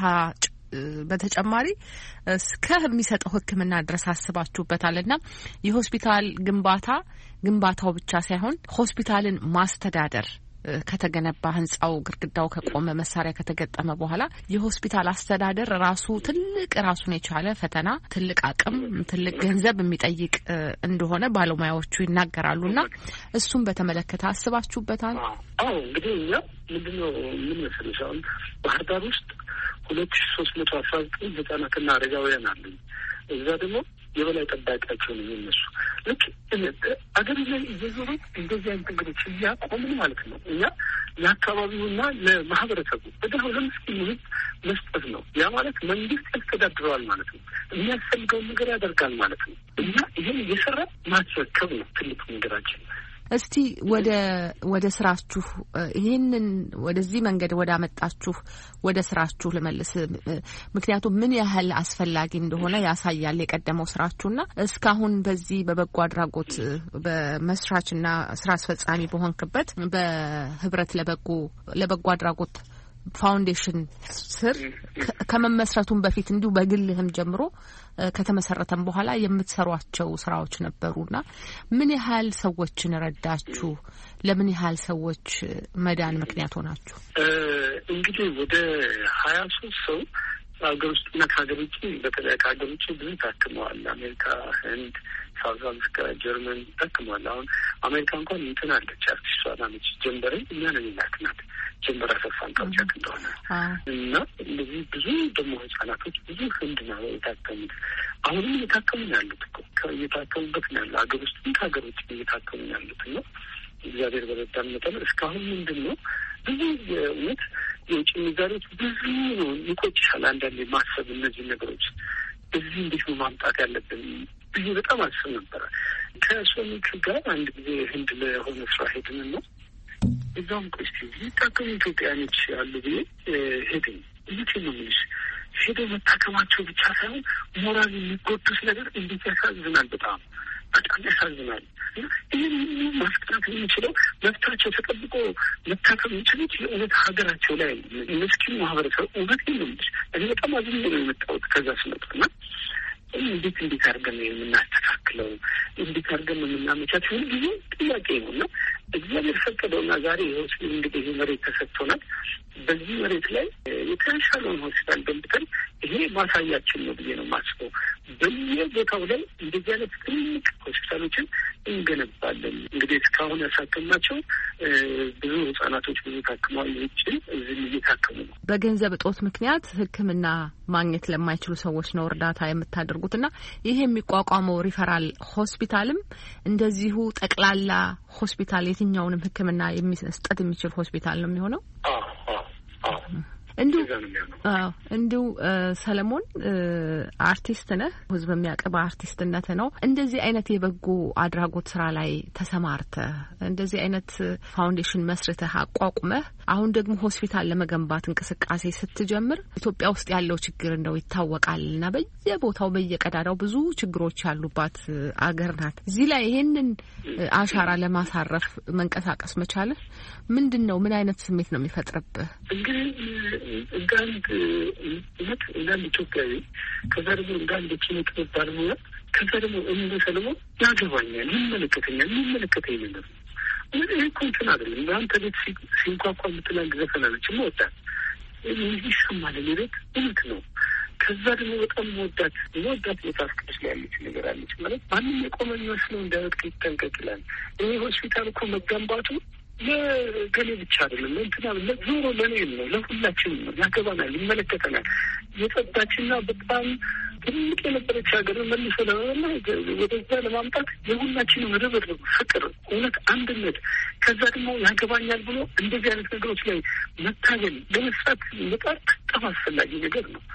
Speaker 1: በተጨማሪ እስከሚሰጠው ሕክምና ድረስ አስባችሁበታልና የሆስፒታል ግንባታ ግንባታው ብቻ ሳይሆን ሆስፒታልን ማስተዳደር ከተገነባ ህንጻው ግድግዳው ከቆመ መሳሪያ ከተገጠመ በኋላ የሆስፒታል አስተዳደር ራሱ ትልቅ ራሱን የቻለ ፈተና፣ ትልቅ አቅም፣ ትልቅ ገንዘብ የሚጠይቅ እንደሆነ ባለሙያዎቹ ይናገራሉና እሱም በተመለከተ አስባችሁበታል?
Speaker 7: አዎ እንግዲህ እኛ ምንድነው ምን መሰለሽ አሁን ባህር ዳር ውስጥ ሁለት ሺ ሶስት መቶ አስራ ዘጠኝ ህጻናትና አረጋውያን አሉ። እዛ ደግሞ የበላይ ጠባቂያቸው ነው የነሱ ልክ አገር ላይ እየዞሩ እንደዚህ አይነት ነገሮች እያቆምን ማለት ነው። እኛ ለአካባቢውና ለማህበረሰቡ በደሁ ለምስኪን ህዝብ መስጠት ነው። ያ ማለት መንግስት ያስተዳድረዋል ማለት ነው። የሚያስፈልገውን ነገር ያደርጋል ማለት ነው። እና ይህን እየሰራ ማስረከብ ነው ትልቅ ነገራችን።
Speaker 1: እስቲ ወደ ወደ ስራችሁ ይሄንን ወደዚህ መንገድ ወደ አመጣችሁ ወደ ስራችሁ ለመልስ ምክንያቱም ምን ያህል አስፈላጊ እንደሆነ ያሳያል የቀደመው ስራችሁና እስካሁን በዚህ በበጎ አድራጎት በመስራችና ስራ አስፈጻሚ በሆንክበት በህብረት ለበጎ ለበጎ አድራጎት ፋውንዴሽን ስር ከመመስረቱም በፊት እንዲሁ በግልህም ጀምሮ ከተመሰረተም በኋላ የምትሰሯቸው ስራዎች ነበሩና ምን ያህል ሰዎችን ረዳችሁ? ለምን ያህል ሰዎች መዳን ምክንያት ሆናችሁ?
Speaker 7: እንግዲህ ወደ ሀያ ሶስት ሰው ሀገር ውስጥና ከሀገር ውጭ በተለይ ከሀገር ውጭ ብዙ ታክመዋል። አሜሪካ፣ ህንድ፣ ሳውዝ አፍሪካ፣ ጀርመን ታክመዋል። አሁን አሜሪካ እንኳን እንትን አለች አርቲስቷ ናለች ጀንበርን እኛ ነን የላክናት ጀንበር አሰፋን ታውቂያት እንደሆነ እና እንደዚህ ብዙ ደግሞ ህጻናቶች ብዙ ህንድ ነው የታከሙት። አሁንም እየታከሙ ያሉት እኮ እየታከሙበት ነው ያለው ሀገር ውስጥም ከሀገር ውጭ እየታከሙ ያሉት ነው። እግዚአብሔር በረዳን መጠን እስካሁን ምንድን ነው ብዙ የእውነት የውጭ ምንዛሬዎች ብዙ ነው። ይቆጭሻል አንዳንዴ ማሰብ እነዚህ ነገሮች እዚህ እንዴት ነው ማምጣት ያለብን ብዬ በጣም አስብ ነበረ። ከሶኒክ ጋር አንድ ጊዜ ህንድ ለሆነ ስራ ሄድን ነው እዛም ቆስቲ ይታከሙ ኢትዮጵያኖች ያሉ ብዬ ሄድን። ይህ ነው ምንሽ ሄዶ መታከማቸው ብቻ ሳይሆን ሞራል የሚጎዱት ነገር እንዴት ያሳዝናል። በጣም በጣም ያሳዝናል። ይህን ማስቀረት የሚችለው መብታቸው ተጠብቆ መታከም የሚችሉት የእውነት ሀገራቸው ላይ ምስኪን ማህበረሰብ እውነት ነው። እኔ በጣም አዝኜ ነው የመጣሁት ከዛ ስመጣና እንዴት እንዴት አድርገን የምናስተካክለው እንዴት አድርገን የምናመቻቸው ሁሉ ጊዜ ጥያቄ ነው እና እግዚአብሔር ፈቀደውና ዛሬ ሆስፒታል እንግዲህ መሬት ተሰጥቶናል። በዚህ መሬት ላይ የተሻለውን ሆስፒታል ገንብተን ይሄ ማሳያችን ነው ብዬ ነው የማስበው። በየቦታው ላይ እንደዚህ አይነት ትልቅ ሆስፒታሎችን እንገነባለን። እንግዲህ እስካሁን ያሳከምናቸው ብዙ ህጻናቶች ብዙ ታክመዋል። ውጭ እዚህ እየታከሙ ነው።
Speaker 1: በገንዘብ እጦት ምክንያት ሕክምና ማግኘት ለማይችሉ ሰዎች ነው እርዳታ የምታደርጉትና ይሄ የሚቋቋመው ሪፈራል ሆስፒታልም እንደዚሁ ጠቅላላ ሆስፒታል የትኛውንም ሕክምና የሚሰጥ የሚችል ሆስፒታል ነው የሚሆነው?
Speaker 7: አዎ አዎ አዎ
Speaker 1: እንዲሁ አዎ እንዲሁ ሰለሞን አርቲስት ነህ፣ ህዝብ የሚያቀባ አርቲስትነት ነው። እንደዚህ አይነት የበጎ አድራጎት ስራ ላይ ተሰማርተህ እንደዚህ አይነት ፋውንዴሽን መስርተህ አቋቁመህ አሁን ደግሞ ሆስፒታል ለመገንባት እንቅስቃሴ ስትጀምር ኢትዮጵያ ውስጥ ያለው ችግር እንደው ይታወቃልና በየቦታው በየቀዳዳው ብዙ ችግሮች ያሉባት አገር ናት። እዚህ ላይ ይሄንን አሻራ ለማሳረፍ መንቀሳቀስ መቻልህ ምንድነው? ምን አይነት ስሜት ነው የሚፈጥርብህ?
Speaker 7: እንግዲህ እንዳንድ እውነት እንዳንድ ኢትዮጵያዊ ከዛ ደግሞ እንዳንድ ኪነት ባለሙያ ከዛ ደግሞ እንደ ሰለሞን ያገባኛል፣ ይመለከተኛል፣ የሚመለከተኝ ነገር ነው። ይህ እኮ እንትን አይደለም። በአንተ ቤት ሲንኳኳ የምትላንድ ዘፈናለች መወዳት ይህ ይሰማል። እኔ ቤት እውነት ነው። ከዛ ደግሞ በጣም መወዳት መወዳት መጽሐፍ ቅዱስ ላይ ያለች ነገር አለች ማለት ማንም የቆመ የሚመስለው እንዳይወድቅ ይጠንቀቅ ይላል። ይህ ሆስፒታል እኮ መገንባቱ ለገሌ ብቻ አይደለም፣ እንትና ዞሮ ለኔም ነው፣ ለሁላችንም ነው፣ ያገባናል፣ ይመለከተናል። የጸዳችና በጣም ትልቅ የነበረች ሀገር መልሶ ለሆነ ወደዛ ለማምጣት የሁላችንም ርብርብ፣ ፍቅር፣ እውነት፣ አንድነት ከዛ ደግሞ ያገባኛል ብሎ እንደዚህ አይነት ነገሮች ላይ መታገል ለመስራት በጣም በጣም አስፈላጊ ነገር ነው።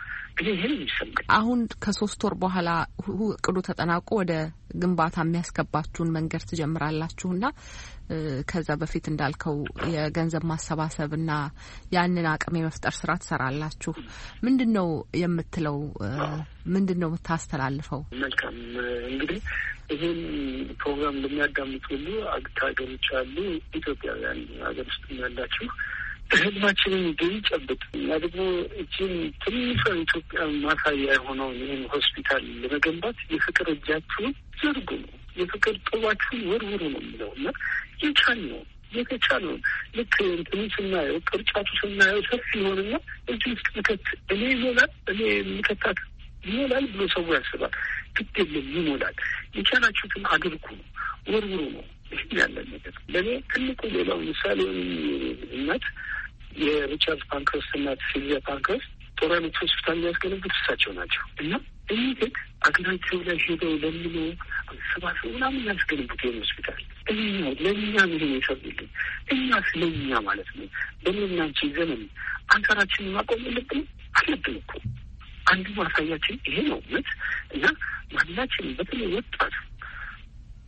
Speaker 1: አሁን ከሶስት ወር በኋላ እቅዱ ተጠናቆ ወደ ግንባታ የሚያስገባችሁን መንገድ ትጀምራላችሁና ከዛ በፊት እንዳልከው የገንዘብ ማሰባሰብና ያንን አቅም የመፍጠር ስራ ትሰራላችሁ። ምንድነው የምትለው? ምንድነው የምታስተላልፈው?
Speaker 7: መልካም እንግዲህ ይህን ፕሮግራም ለሚያዳምጡ ሁሉ ሀገሮች አሉ፣ ኢትዮጵያውያን ሀገር ውስጥ ያላችሁ ህልማችንን ግን ጨብጥ እና ደግሞ እችን ትንሿ ኢትዮጵያ ማሳያ የሆነውን ይህን ሆስፒታል ለመገንባት የፍቅር እጃችሁን ዘርጉ ነው፣ የፍቅር ጡባችሁን ወርውሩ ነው የሚለው እና የቻል ነው የተቻለውን ልክ እንትኑ ስናየው ቅርጫቱ ስናየው ሰፊ ይሆንና እጅ ውስጥ ምከት እኔ ይሞላል እኔ ምከታት ይሞላል ብሎ ሰው ያስባል። ግድ የለም ይሞላል። የቻላችሁትን አድርጉ ነው፣ ወርውሩ ነው። ይህ ያለን ነገር ለእኔ ትልቁ ሌላው ምሳሌ እናት የሪቻርድ ፓንክረስት እናት ሲልቪያ ፓንክረስት ጦራኖች ሆስፒታል የሚያስገነቡት እሳቸው ናቸው እና እኚህ ግን አገራቸው ላይ ሄደው ለምኖ ሰባሰቡ ምናምን ያስገነቡት ይህን ሆስፒታል እኛ ለእኛ ምን የሰሩልን እኛ ስለኛ ማለት ነው። በእኔና አንቺ ዘመን አንሳራችንን ማቆም የለብንም አለብን እኮ አንዱ ማሳያችን ይሄ ነው እውነት እና ማናችን በተለይ ወጣት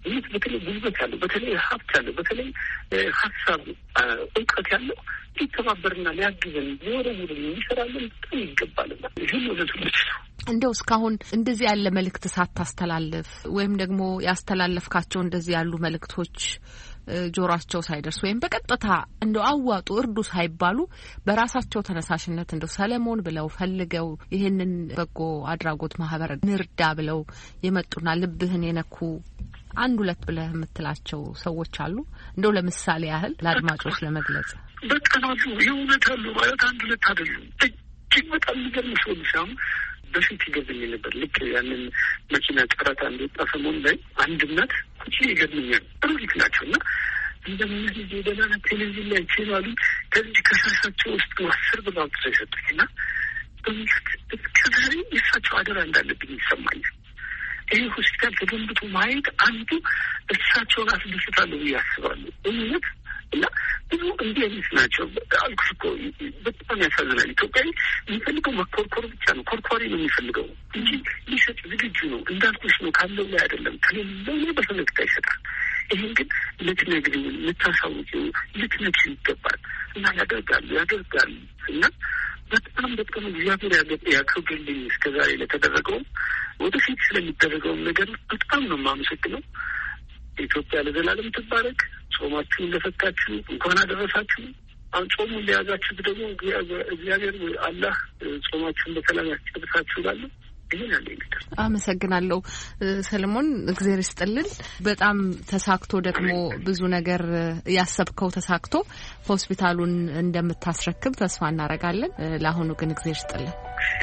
Speaker 7: ይህ በተለይ ጉልበት ያለው በተለይ ሀብት ያለው በተለይ ሀሳብ እውቀት ያለው ሊተባበርና ሊያግዘን ሊወረውር ሊሰራልን በጣም ይገባልና ይህን ወደ ትምህርት ነው።
Speaker 1: እንደው እስካሁን እንደዚህ ያለ መልእክት ሳታስተላልፍ ወይም ደግሞ ያስተላለፍካቸው እንደዚህ ያሉ መልእክቶች ጆራቸው ሳይደርስ ወይም በቀጥታ እንደው አዋጡ እርዱ ሳይባሉ በራሳቸው ተነሳሽነት እንደው ሰለሞን ብለው ፈልገው ይሄንን በጎ አድራጎት ማህበር ንርዳ ብለው የመጡና ልብህን የነኩ አንድ ሁለት ብለህ የምትላቸው ሰዎች አሉ? እንደው ለምሳሌ ያህል ለአድማጮች ለመግለጽ
Speaker 7: በጣም አሉ። የእውነት አሉ ማለት አንድ ሁለት አይደሉም። እጅግ በጣም የሚገርም ሰው ልሳም በፊት ይገርመኝ ነበር። ልክ ያንን መኪና ጨረታ እንደወጣ ሰሞን ላይ አንድ እናት ኩቺ ይገርመኛል። ሩሪክ ናቸው እና እንደምን ሄደና ቴሌቪዥን ላይ ቼናሉ ከዚህ ከሳሳቸው ውስጥ አስር ብር አውጥተው የሰጡኝ እና በሚስት እስከዛሬ የእሳቸው አደራ እንዳለብኝ ይሰማኛል። ይህ ሆስፒታል ተገንብቶ ማየት አንዱ እሳቸውን አስደስታለሁ ብዬ አስባለሁ። እውነት እና ብዙ እንዲህ አይነት ናቸው። አልኩሽ እኮ በጣም ያሳዝናል። ኢትዮጵያዊ የሚፈልገው መኮርኮር ብቻ ነው። ኮርኳሪ ነው የሚፈልገው እንጂ ሊሰጥ ዝግጁ ነው። እንዳልኩሽ ነው። ካለው ላይ አይደለም ከሌለው ላይ በፈገግታ ይሰጣል። ይህን ግን ልትነግሪው፣ ልታሳውቂው፣ ልትነግሪው ይገባል እና ያደርጋሉ ያደርጋሉ እና በጣም በጣም እግዚአብሔር ያክብርልኝ እስከዛሬ ለተደረገውም ወደፊት ስለሚደረገውም ነገር በጣም ነው የማመሰግነው። ኢትዮጵያ ለዘላለም ትባረክ። ጾማችሁን ለፈታችሁ እንኳን አደረሳችሁ። ጾሙን ለያዛችሁ ደግሞ እግዚአብሔር አላህ ጾማችሁን በሰላም ያስጨርሳችሁ እላለሁ። ይሄን ያለ ነገር
Speaker 1: አመሰግናለሁ ሰለሞን፣ እግዚአብሔር ይስጥልን። በጣም ተሳክቶ ደግሞ ብዙ ነገር ያሰብከው ተሳክቶ ሆስፒታሉን እንደምታስረክብ ተስፋ እናደርጋለን። ለአሁኑ ግን እግዚአብሔር ይስጥልን።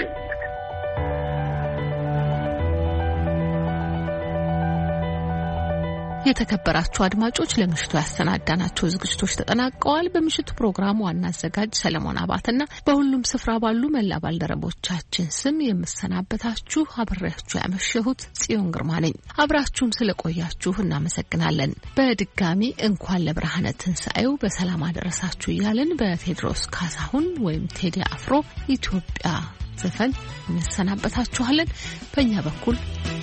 Speaker 1: የተከበራችሁ አድማጮች ለምሽቱ ያሰናዳናቸው ዝግጅቶች ተጠናቀዋል። በምሽቱ ፕሮግራሙ ዋና አዘጋጅ ሰለሞን አባትና በሁሉም ስፍራ ባሉ መላ ባልደረቦቻችን ስም የምሰናበታችሁ አብሬያችሁ ያመሸሁት ጽዮን ግርማ ነኝ። አብራችሁን ስለቆያችሁ እናመሰግናለን። በድጋሚ እንኳን ለብርሃነ ትንሣኤው በሰላም አደረሳችሁ እያልን በቴድሮስ ካሳሁን ወይም ቴዲ አፍሮ ኢትዮጵያ ዘፈን እንሰናበታችኋለን። በእኛ በኩል